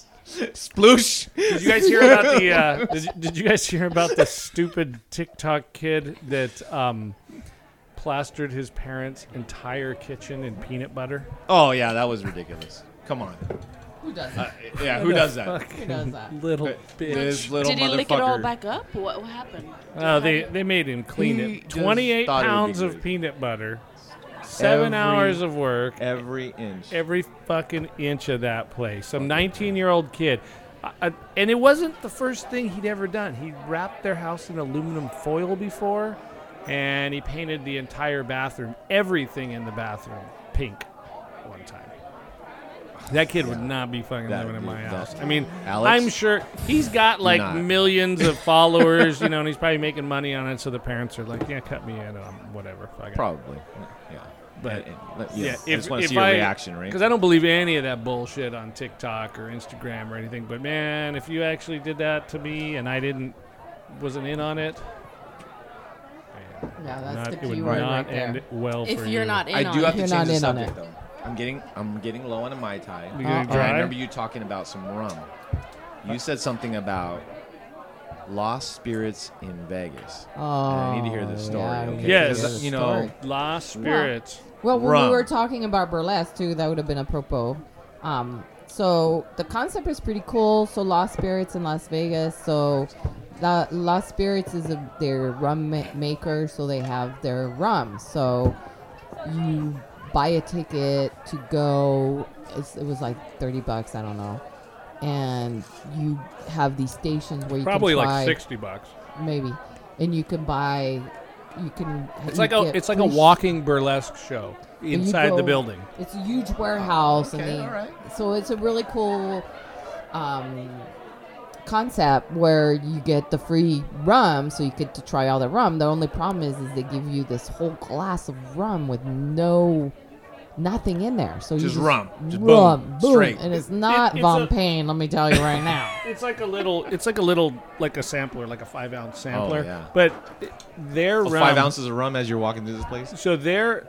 Speaker 3: Sploosh.
Speaker 2: Did you guys hear about the? Did you guys hear about the stupid TikTok kid that plastered his parents' entire kitchen in peanut butter?
Speaker 3: Oh yeah, that was ridiculous. Come on.
Speaker 1: Who does that?
Speaker 3: Yeah, who does that?
Speaker 1: Who does that?
Speaker 2: Little bitch.
Speaker 3: This little
Speaker 5: Did he
Speaker 3: motherfucker.
Speaker 5: lick it all back up? What happened?
Speaker 2: Oh, they made him clean
Speaker 3: He
Speaker 2: it.
Speaker 3: just
Speaker 2: 28
Speaker 3: thought it would be
Speaker 2: pounds of
Speaker 3: good.
Speaker 2: peanut butter, 7 hours of work,
Speaker 3: Every inch.
Speaker 2: every fucking inch of that place. Some 19-year-old kid. And it wasn't the first thing he'd ever done. He wrapped their house in aluminum foil before, and he painted the entire bathroom, everything in the bathroom, pink one time. That kid would not be fucking
Speaker 3: That
Speaker 2: living in my
Speaker 3: dude,
Speaker 2: house.
Speaker 3: that-
Speaker 2: I mean,
Speaker 3: Alex?
Speaker 2: I'm sure he's got like
Speaker 3: Not.
Speaker 2: millions of followers, and he's probably making money on it. So the parents are like, "Yeah, cut me in, whatever." Fuck it.
Speaker 3: Probably. Yeah.
Speaker 2: But
Speaker 3: yeah. I just want to
Speaker 2: if
Speaker 3: see your reaction, right?
Speaker 2: Because I don't believe any of that bullshit on TikTok or Instagram or anything. But man, if you actually did that to me and I wasn't in on it, man,
Speaker 1: Yeah, that's
Speaker 2: not,
Speaker 1: the
Speaker 2: it
Speaker 1: key
Speaker 2: would
Speaker 1: word
Speaker 2: not
Speaker 1: right there.
Speaker 2: end well
Speaker 4: If
Speaker 2: for
Speaker 4: you're
Speaker 2: you.
Speaker 4: not in
Speaker 3: I
Speaker 4: on
Speaker 3: do
Speaker 4: it.
Speaker 3: have to
Speaker 1: You're
Speaker 3: change
Speaker 1: not
Speaker 3: the
Speaker 1: in on
Speaker 3: subject
Speaker 1: it.
Speaker 3: though. I'm getting low on a Mai Tai.
Speaker 2: You gonna
Speaker 1: Uh-oh.
Speaker 3: And I
Speaker 2: try?
Speaker 3: remember you talking about some rum. You said something about lost spirits in Vegas.
Speaker 1: Oh,
Speaker 3: I need to hear this story,
Speaker 1: yeah, we
Speaker 3: okay?
Speaker 1: need to
Speaker 2: Yes.
Speaker 1: hear the
Speaker 3: You know,
Speaker 1: story.
Speaker 2: Lost spirits.
Speaker 1: Well, when
Speaker 3: Rum.
Speaker 1: we were talking about burlesque too, that would have been apropos. So the concept is pretty cool. So Lost Spirits in Las Vegas. So the Lost Spirits is their rum maker. So they have their rum. So you buy a ticket to go. It was like $30. I don't know. And you have these stations where you
Speaker 2: Probably
Speaker 1: can try,
Speaker 2: like $60.
Speaker 1: maybe, and you can buy. You can.
Speaker 2: It's
Speaker 1: you
Speaker 2: like a
Speaker 1: get
Speaker 2: a
Speaker 1: free
Speaker 2: walking burlesque show
Speaker 1: you
Speaker 2: inside the
Speaker 1: go-
Speaker 2: building.
Speaker 1: It's a huge warehouse,
Speaker 3: okay,
Speaker 1: and they,
Speaker 3: all right.
Speaker 1: so it's a really cool concept where you get the free rum, so you get to try all the rum. The only problem is they give you this whole glass of rum with nothing in there. So
Speaker 3: Just
Speaker 1: you
Speaker 3: rum. Just
Speaker 1: rum,
Speaker 3: boom,
Speaker 1: boom,
Speaker 3: straight.
Speaker 1: and it's not
Speaker 2: it's
Speaker 1: Von
Speaker 2: a-
Speaker 1: Payne. Let me tell you right now.
Speaker 2: It's like a little, like a sampler, like a 5-ounce sampler.
Speaker 3: yeah.
Speaker 2: But their rum,
Speaker 3: 5 ounces of rum as you're walking through this place.
Speaker 2: So their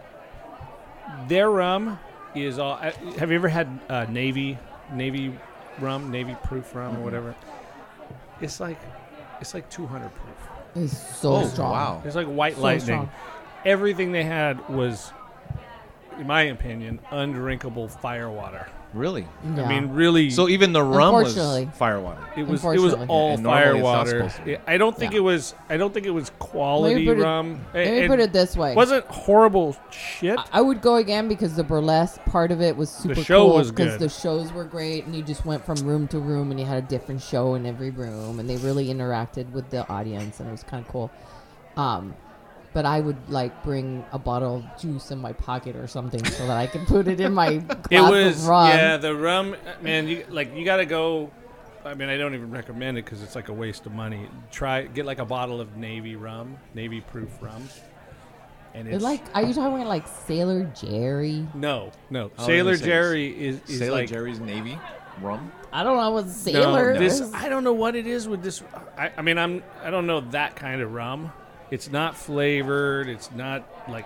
Speaker 2: rum is all. Have you ever had Navy rum, Navy proof rum, or whatever? It's like 200 proof.
Speaker 1: It's so strong.
Speaker 3: Wow.
Speaker 2: It's like white
Speaker 1: So
Speaker 2: lightning.
Speaker 1: strong.
Speaker 2: Everything they had was, in my opinion, undrinkable firewater.
Speaker 3: Really?
Speaker 1: Yeah.
Speaker 2: I mean, really.
Speaker 3: So even the rum was
Speaker 1: Unfortunately.
Speaker 3: firewater.
Speaker 2: It was
Speaker 1: Unfortunately.
Speaker 2: all
Speaker 3: And normally it's not
Speaker 2: firewater.
Speaker 3: supposed to be.
Speaker 2: I don't think
Speaker 1: Yeah.
Speaker 2: it was. I don't think it was quality
Speaker 1: put it-
Speaker 2: rum.
Speaker 1: Let me
Speaker 2: It
Speaker 1: put it this way.
Speaker 2: wasn't horrible shit.
Speaker 1: I would go again because the burlesque part of it was super
Speaker 2: show
Speaker 1: cool
Speaker 2: was
Speaker 1: because
Speaker 2: good.
Speaker 1: the shows were great and you just went from room to room and you had a different show in every room and they really interacted with the audience and it was kind of cool. But I would like bring a bottle of juice in my pocket or something so that I could put it in my glass
Speaker 2: It was
Speaker 1: of rum.
Speaker 2: yeah, the rum. Man, you got to go. I mean, I don't even recommend it because it's like a waste of money. Get like a bottle of Navy rum, Navy proof rum, and
Speaker 1: It's
Speaker 2: it's
Speaker 1: like, are you talking about like Sailor Jerry?
Speaker 2: no.
Speaker 3: I was
Speaker 2: Sailor
Speaker 3: gonna say,
Speaker 2: Jerry is
Speaker 3: Sailor
Speaker 2: like
Speaker 3: Jerry's Navy rum.
Speaker 1: I don't know what Sailor
Speaker 2: no, this.
Speaker 1: is.
Speaker 2: I don't know what it is with this. I mean, I don't know that kind of rum. It's not flavored. It's not like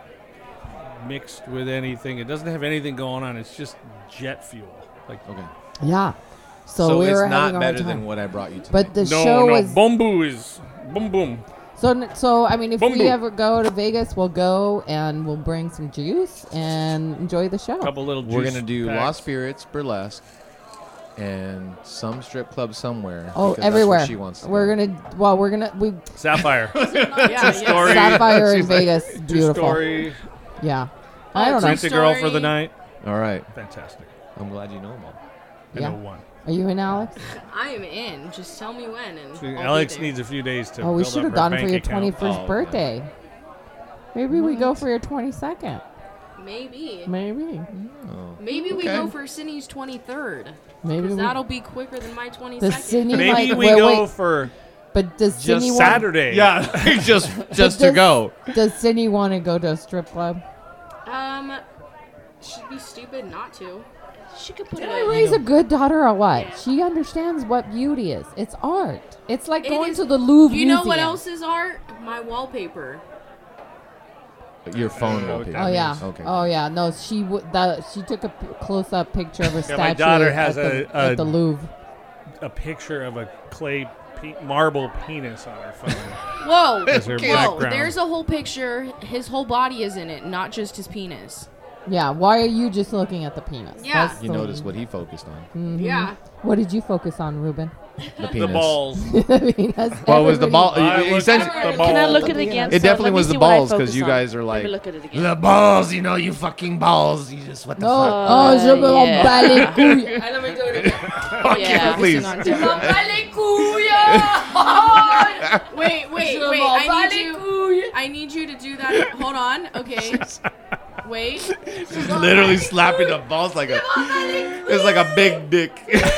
Speaker 2: mixed with anything. It doesn't have anything going on. It's just jet fuel. Like
Speaker 3: Okay.
Speaker 1: Yeah. So,
Speaker 3: So
Speaker 1: we
Speaker 3: it's
Speaker 1: were
Speaker 3: not
Speaker 1: having a hard
Speaker 3: better
Speaker 1: time.
Speaker 3: than what I brought you to.
Speaker 1: But the
Speaker 2: no,
Speaker 1: show
Speaker 2: no.
Speaker 1: was
Speaker 2: Bumbu is boom boom.
Speaker 1: So I mean, if
Speaker 2: Boom,
Speaker 1: we
Speaker 2: boom.
Speaker 1: ever go to Vegas, we'll go and we'll bring some juice and enjoy the show.
Speaker 2: Couple little.
Speaker 3: We're
Speaker 2: juice
Speaker 3: gonna do
Speaker 2: packs.
Speaker 3: Lost Spirits, burlesque, and some strip club somewhere.
Speaker 1: Oh,
Speaker 3: because that's
Speaker 1: everywhere.
Speaker 3: where she wants to
Speaker 1: We're
Speaker 3: go.
Speaker 1: we
Speaker 2: Sapphire.
Speaker 4: Yeah,
Speaker 2: story.
Speaker 1: Sapphire in
Speaker 2: She's like,
Speaker 1: Vegas,
Speaker 2: True
Speaker 1: beautiful.
Speaker 2: story.
Speaker 1: Yeah, I don't know.
Speaker 2: Rent a girl for the
Speaker 4: Story.
Speaker 2: night.
Speaker 3: All right.
Speaker 2: Fantastic.
Speaker 3: I'm glad you know them all.
Speaker 2: I
Speaker 1: Yeah.
Speaker 2: know one.
Speaker 1: Are you in, Alex?
Speaker 4: I am in. Just tell me when, and I'll be
Speaker 2: Alex
Speaker 4: there.
Speaker 2: needs a few days to.
Speaker 1: Oh, we
Speaker 2: build
Speaker 1: should
Speaker 2: up
Speaker 1: have
Speaker 2: her
Speaker 1: gone
Speaker 2: bank
Speaker 1: for your
Speaker 2: account.
Speaker 1: 21st
Speaker 3: Oh,
Speaker 1: birthday. Maybe we go for your 22nd.
Speaker 4: Maybe.
Speaker 1: Maybe.
Speaker 3: Oh.
Speaker 4: Maybe we
Speaker 3: Okay.
Speaker 4: go for Cindy's 23rd.
Speaker 1: Maybe
Speaker 4: Because
Speaker 1: we,
Speaker 4: that'll be quicker than my 22nd.
Speaker 1: Does Sydney
Speaker 2: Maybe
Speaker 1: like,
Speaker 2: we
Speaker 1: wait,
Speaker 2: go
Speaker 1: wait,
Speaker 2: for
Speaker 1: but does Sydney
Speaker 2: just
Speaker 1: want,
Speaker 2: Saturday.
Speaker 3: Yeah, just to
Speaker 1: does-
Speaker 3: go.
Speaker 1: Does Sydney want to go to a strip club?
Speaker 4: She'd be stupid not to.
Speaker 5: She could put
Speaker 1: Did
Speaker 5: it
Speaker 1: I
Speaker 5: in.
Speaker 1: raise a good daughter or what?
Speaker 4: Yeah.
Speaker 1: She understands what beauty is. It's art. It's like
Speaker 4: It
Speaker 1: going
Speaker 4: is-
Speaker 1: to the Louvre
Speaker 4: You know
Speaker 1: Museum.
Speaker 4: what else is art? My wallpaper.
Speaker 3: Your phone
Speaker 2: know what
Speaker 3: wallpaper.
Speaker 2: that
Speaker 1: Oh yeah.
Speaker 3: Okay.
Speaker 1: Oh yeah. No, she took a close-up picture of a statue
Speaker 2: my daughter has
Speaker 1: at the Louvre.
Speaker 2: a picture of a clay marble penis on her phone.
Speaker 4: Whoa,
Speaker 2: As her background.
Speaker 4: there's a whole picture. His whole body is in it, not just his penis.
Speaker 1: Yeah, why are you just looking at the penis?
Speaker 4: Yeah.
Speaker 1: That's
Speaker 3: You
Speaker 1: the-
Speaker 3: noticed what he focused on.
Speaker 1: Mhm.
Speaker 4: Yeah.
Speaker 1: What did you focus on, Ruben?
Speaker 3: The penis.
Speaker 2: The balls.
Speaker 1: The penis.
Speaker 3: Well, it was the ball.
Speaker 2: I looked
Speaker 3: Essentially,
Speaker 2: at the
Speaker 5: Can I
Speaker 2: balls.
Speaker 5: look at it again?
Speaker 3: it
Speaker 5: So
Speaker 3: definitely
Speaker 5: let me
Speaker 3: was
Speaker 5: see
Speaker 3: the
Speaker 5: what I
Speaker 3: balls because
Speaker 5: focus
Speaker 3: you
Speaker 5: on.
Speaker 3: guys are
Speaker 5: Let
Speaker 3: like
Speaker 5: me look at it again.
Speaker 3: the balls. You know, you fucking balls. You just what the
Speaker 1: Oh,
Speaker 3: fuck.
Speaker 1: oh, je me
Speaker 5: yeah.
Speaker 1: bats les couilles.
Speaker 4: Let me do it again.
Speaker 5: Yeah.
Speaker 3: Please.
Speaker 4: Focusing on
Speaker 6: Je m'en
Speaker 4: different-
Speaker 6: bats les couilles.
Speaker 4: Wait.
Speaker 6: Je m'en bats les couilles.
Speaker 4: I need you to do that. Hold on. Okay. Wait.
Speaker 3: She's literally slapping the balls like a. It's like a big dick.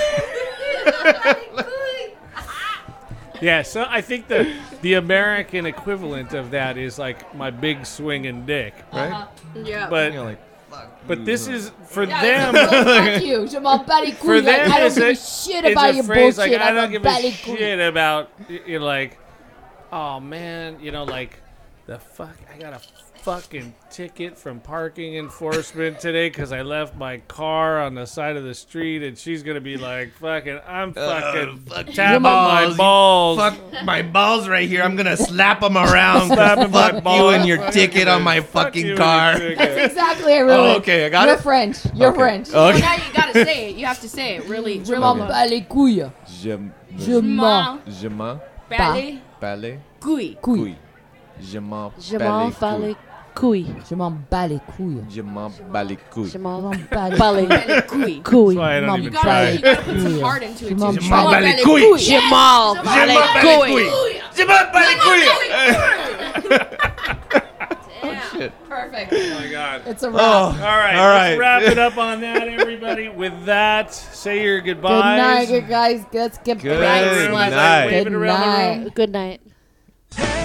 Speaker 2: Yeah, so I think the American equivalent of that is like my big swinging dick, right?
Speaker 4: Yeah.
Speaker 2: But
Speaker 3: You're like,
Speaker 2: but this is for
Speaker 1: Yeah,
Speaker 2: them.
Speaker 1: fuck you. Je m'en bats les
Speaker 2: For
Speaker 1: couilles. Like,
Speaker 2: them,
Speaker 1: I don't
Speaker 2: it's
Speaker 1: give a
Speaker 2: a,
Speaker 1: shit
Speaker 2: it's
Speaker 1: about
Speaker 2: a
Speaker 1: your
Speaker 2: phrase
Speaker 1: bullshit.
Speaker 2: like I
Speaker 1: I'm
Speaker 2: don't
Speaker 1: a
Speaker 2: give
Speaker 1: bat
Speaker 2: a
Speaker 1: les couilles.
Speaker 2: shit about you're like, oh man, like the fuck I got a fucking ticket from parking enforcement today because I left my car on the side of the street and she's gonna be like, fucking, I'm fucking tapping my balls.
Speaker 3: fuck my balls right here. I'm gonna slap them around.
Speaker 2: Slapping my
Speaker 3: Fuck you
Speaker 2: balls.
Speaker 3: and your
Speaker 2: Fucking
Speaker 3: ticket on my
Speaker 2: fuck
Speaker 3: fucking
Speaker 2: you and
Speaker 3: car.
Speaker 2: your ticket.
Speaker 1: Exactly, I really.
Speaker 3: Oh, okay, I got
Speaker 1: You're
Speaker 3: it?
Speaker 1: French. You're
Speaker 3: Okay.
Speaker 1: French.
Speaker 4: Well,
Speaker 3: Okay.
Speaker 4: now you gotta say it. You have to say it really.
Speaker 1: Je m'en
Speaker 4: really
Speaker 1: bats les couilles.
Speaker 3: Je
Speaker 1: Je m'en
Speaker 3: je m'en
Speaker 4: Ballet.
Speaker 3: bats
Speaker 4: Couille.
Speaker 3: couilles. Je m'en
Speaker 5: Je
Speaker 3: bats
Speaker 5: m'en
Speaker 3: les
Speaker 5: bats
Speaker 3: couilles.
Speaker 5: les couilles.
Speaker 1: Je m'en bats les couilles.
Speaker 3: Je m'en bats les couilles.
Speaker 5: Je m'en
Speaker 1: Je m'en bats les
Speaker 5: bats les
Speaker 4: Ballet. Couille.
Speaker 5: couilles.
Speaker 2: That's why I don't
Speaker 1: Mom,
Speaker 2: even
Speaker 4: You
Speaker 2: try.
Speaker 4: gotta put some heart into it
Speaker 1: Je
Speaker 4: too.
Speaker 1: m'en
Speaker 3: Je m'en bats les couilles.
Speaker 5: Je m'en bats les couilles.
Speaker 3: Je m'en bats les couilles.
Speaker 4: Damn. Perfect.
Speaker 2: Oh my god.
Speaker 1: It's a wrap.
Speaker 3: Oh,
Speaker 2: All right,
Speaker 3: all right.
Speaker 2: let's wrap it up on that, everybody. With that, say your
Speaker 1: Good
Speaker 2: goodbyes.
Speaker 1: night, you guys. Let's get
Speaker 3: Good
Speaker 1: back.
Speaker 2: Everyone,
Speaker 3: night.
Speaker 2: wave it
Speaker 1: Good
Speaker 2: around the room.
Speaker 1: night.
Speaker 5: Good night.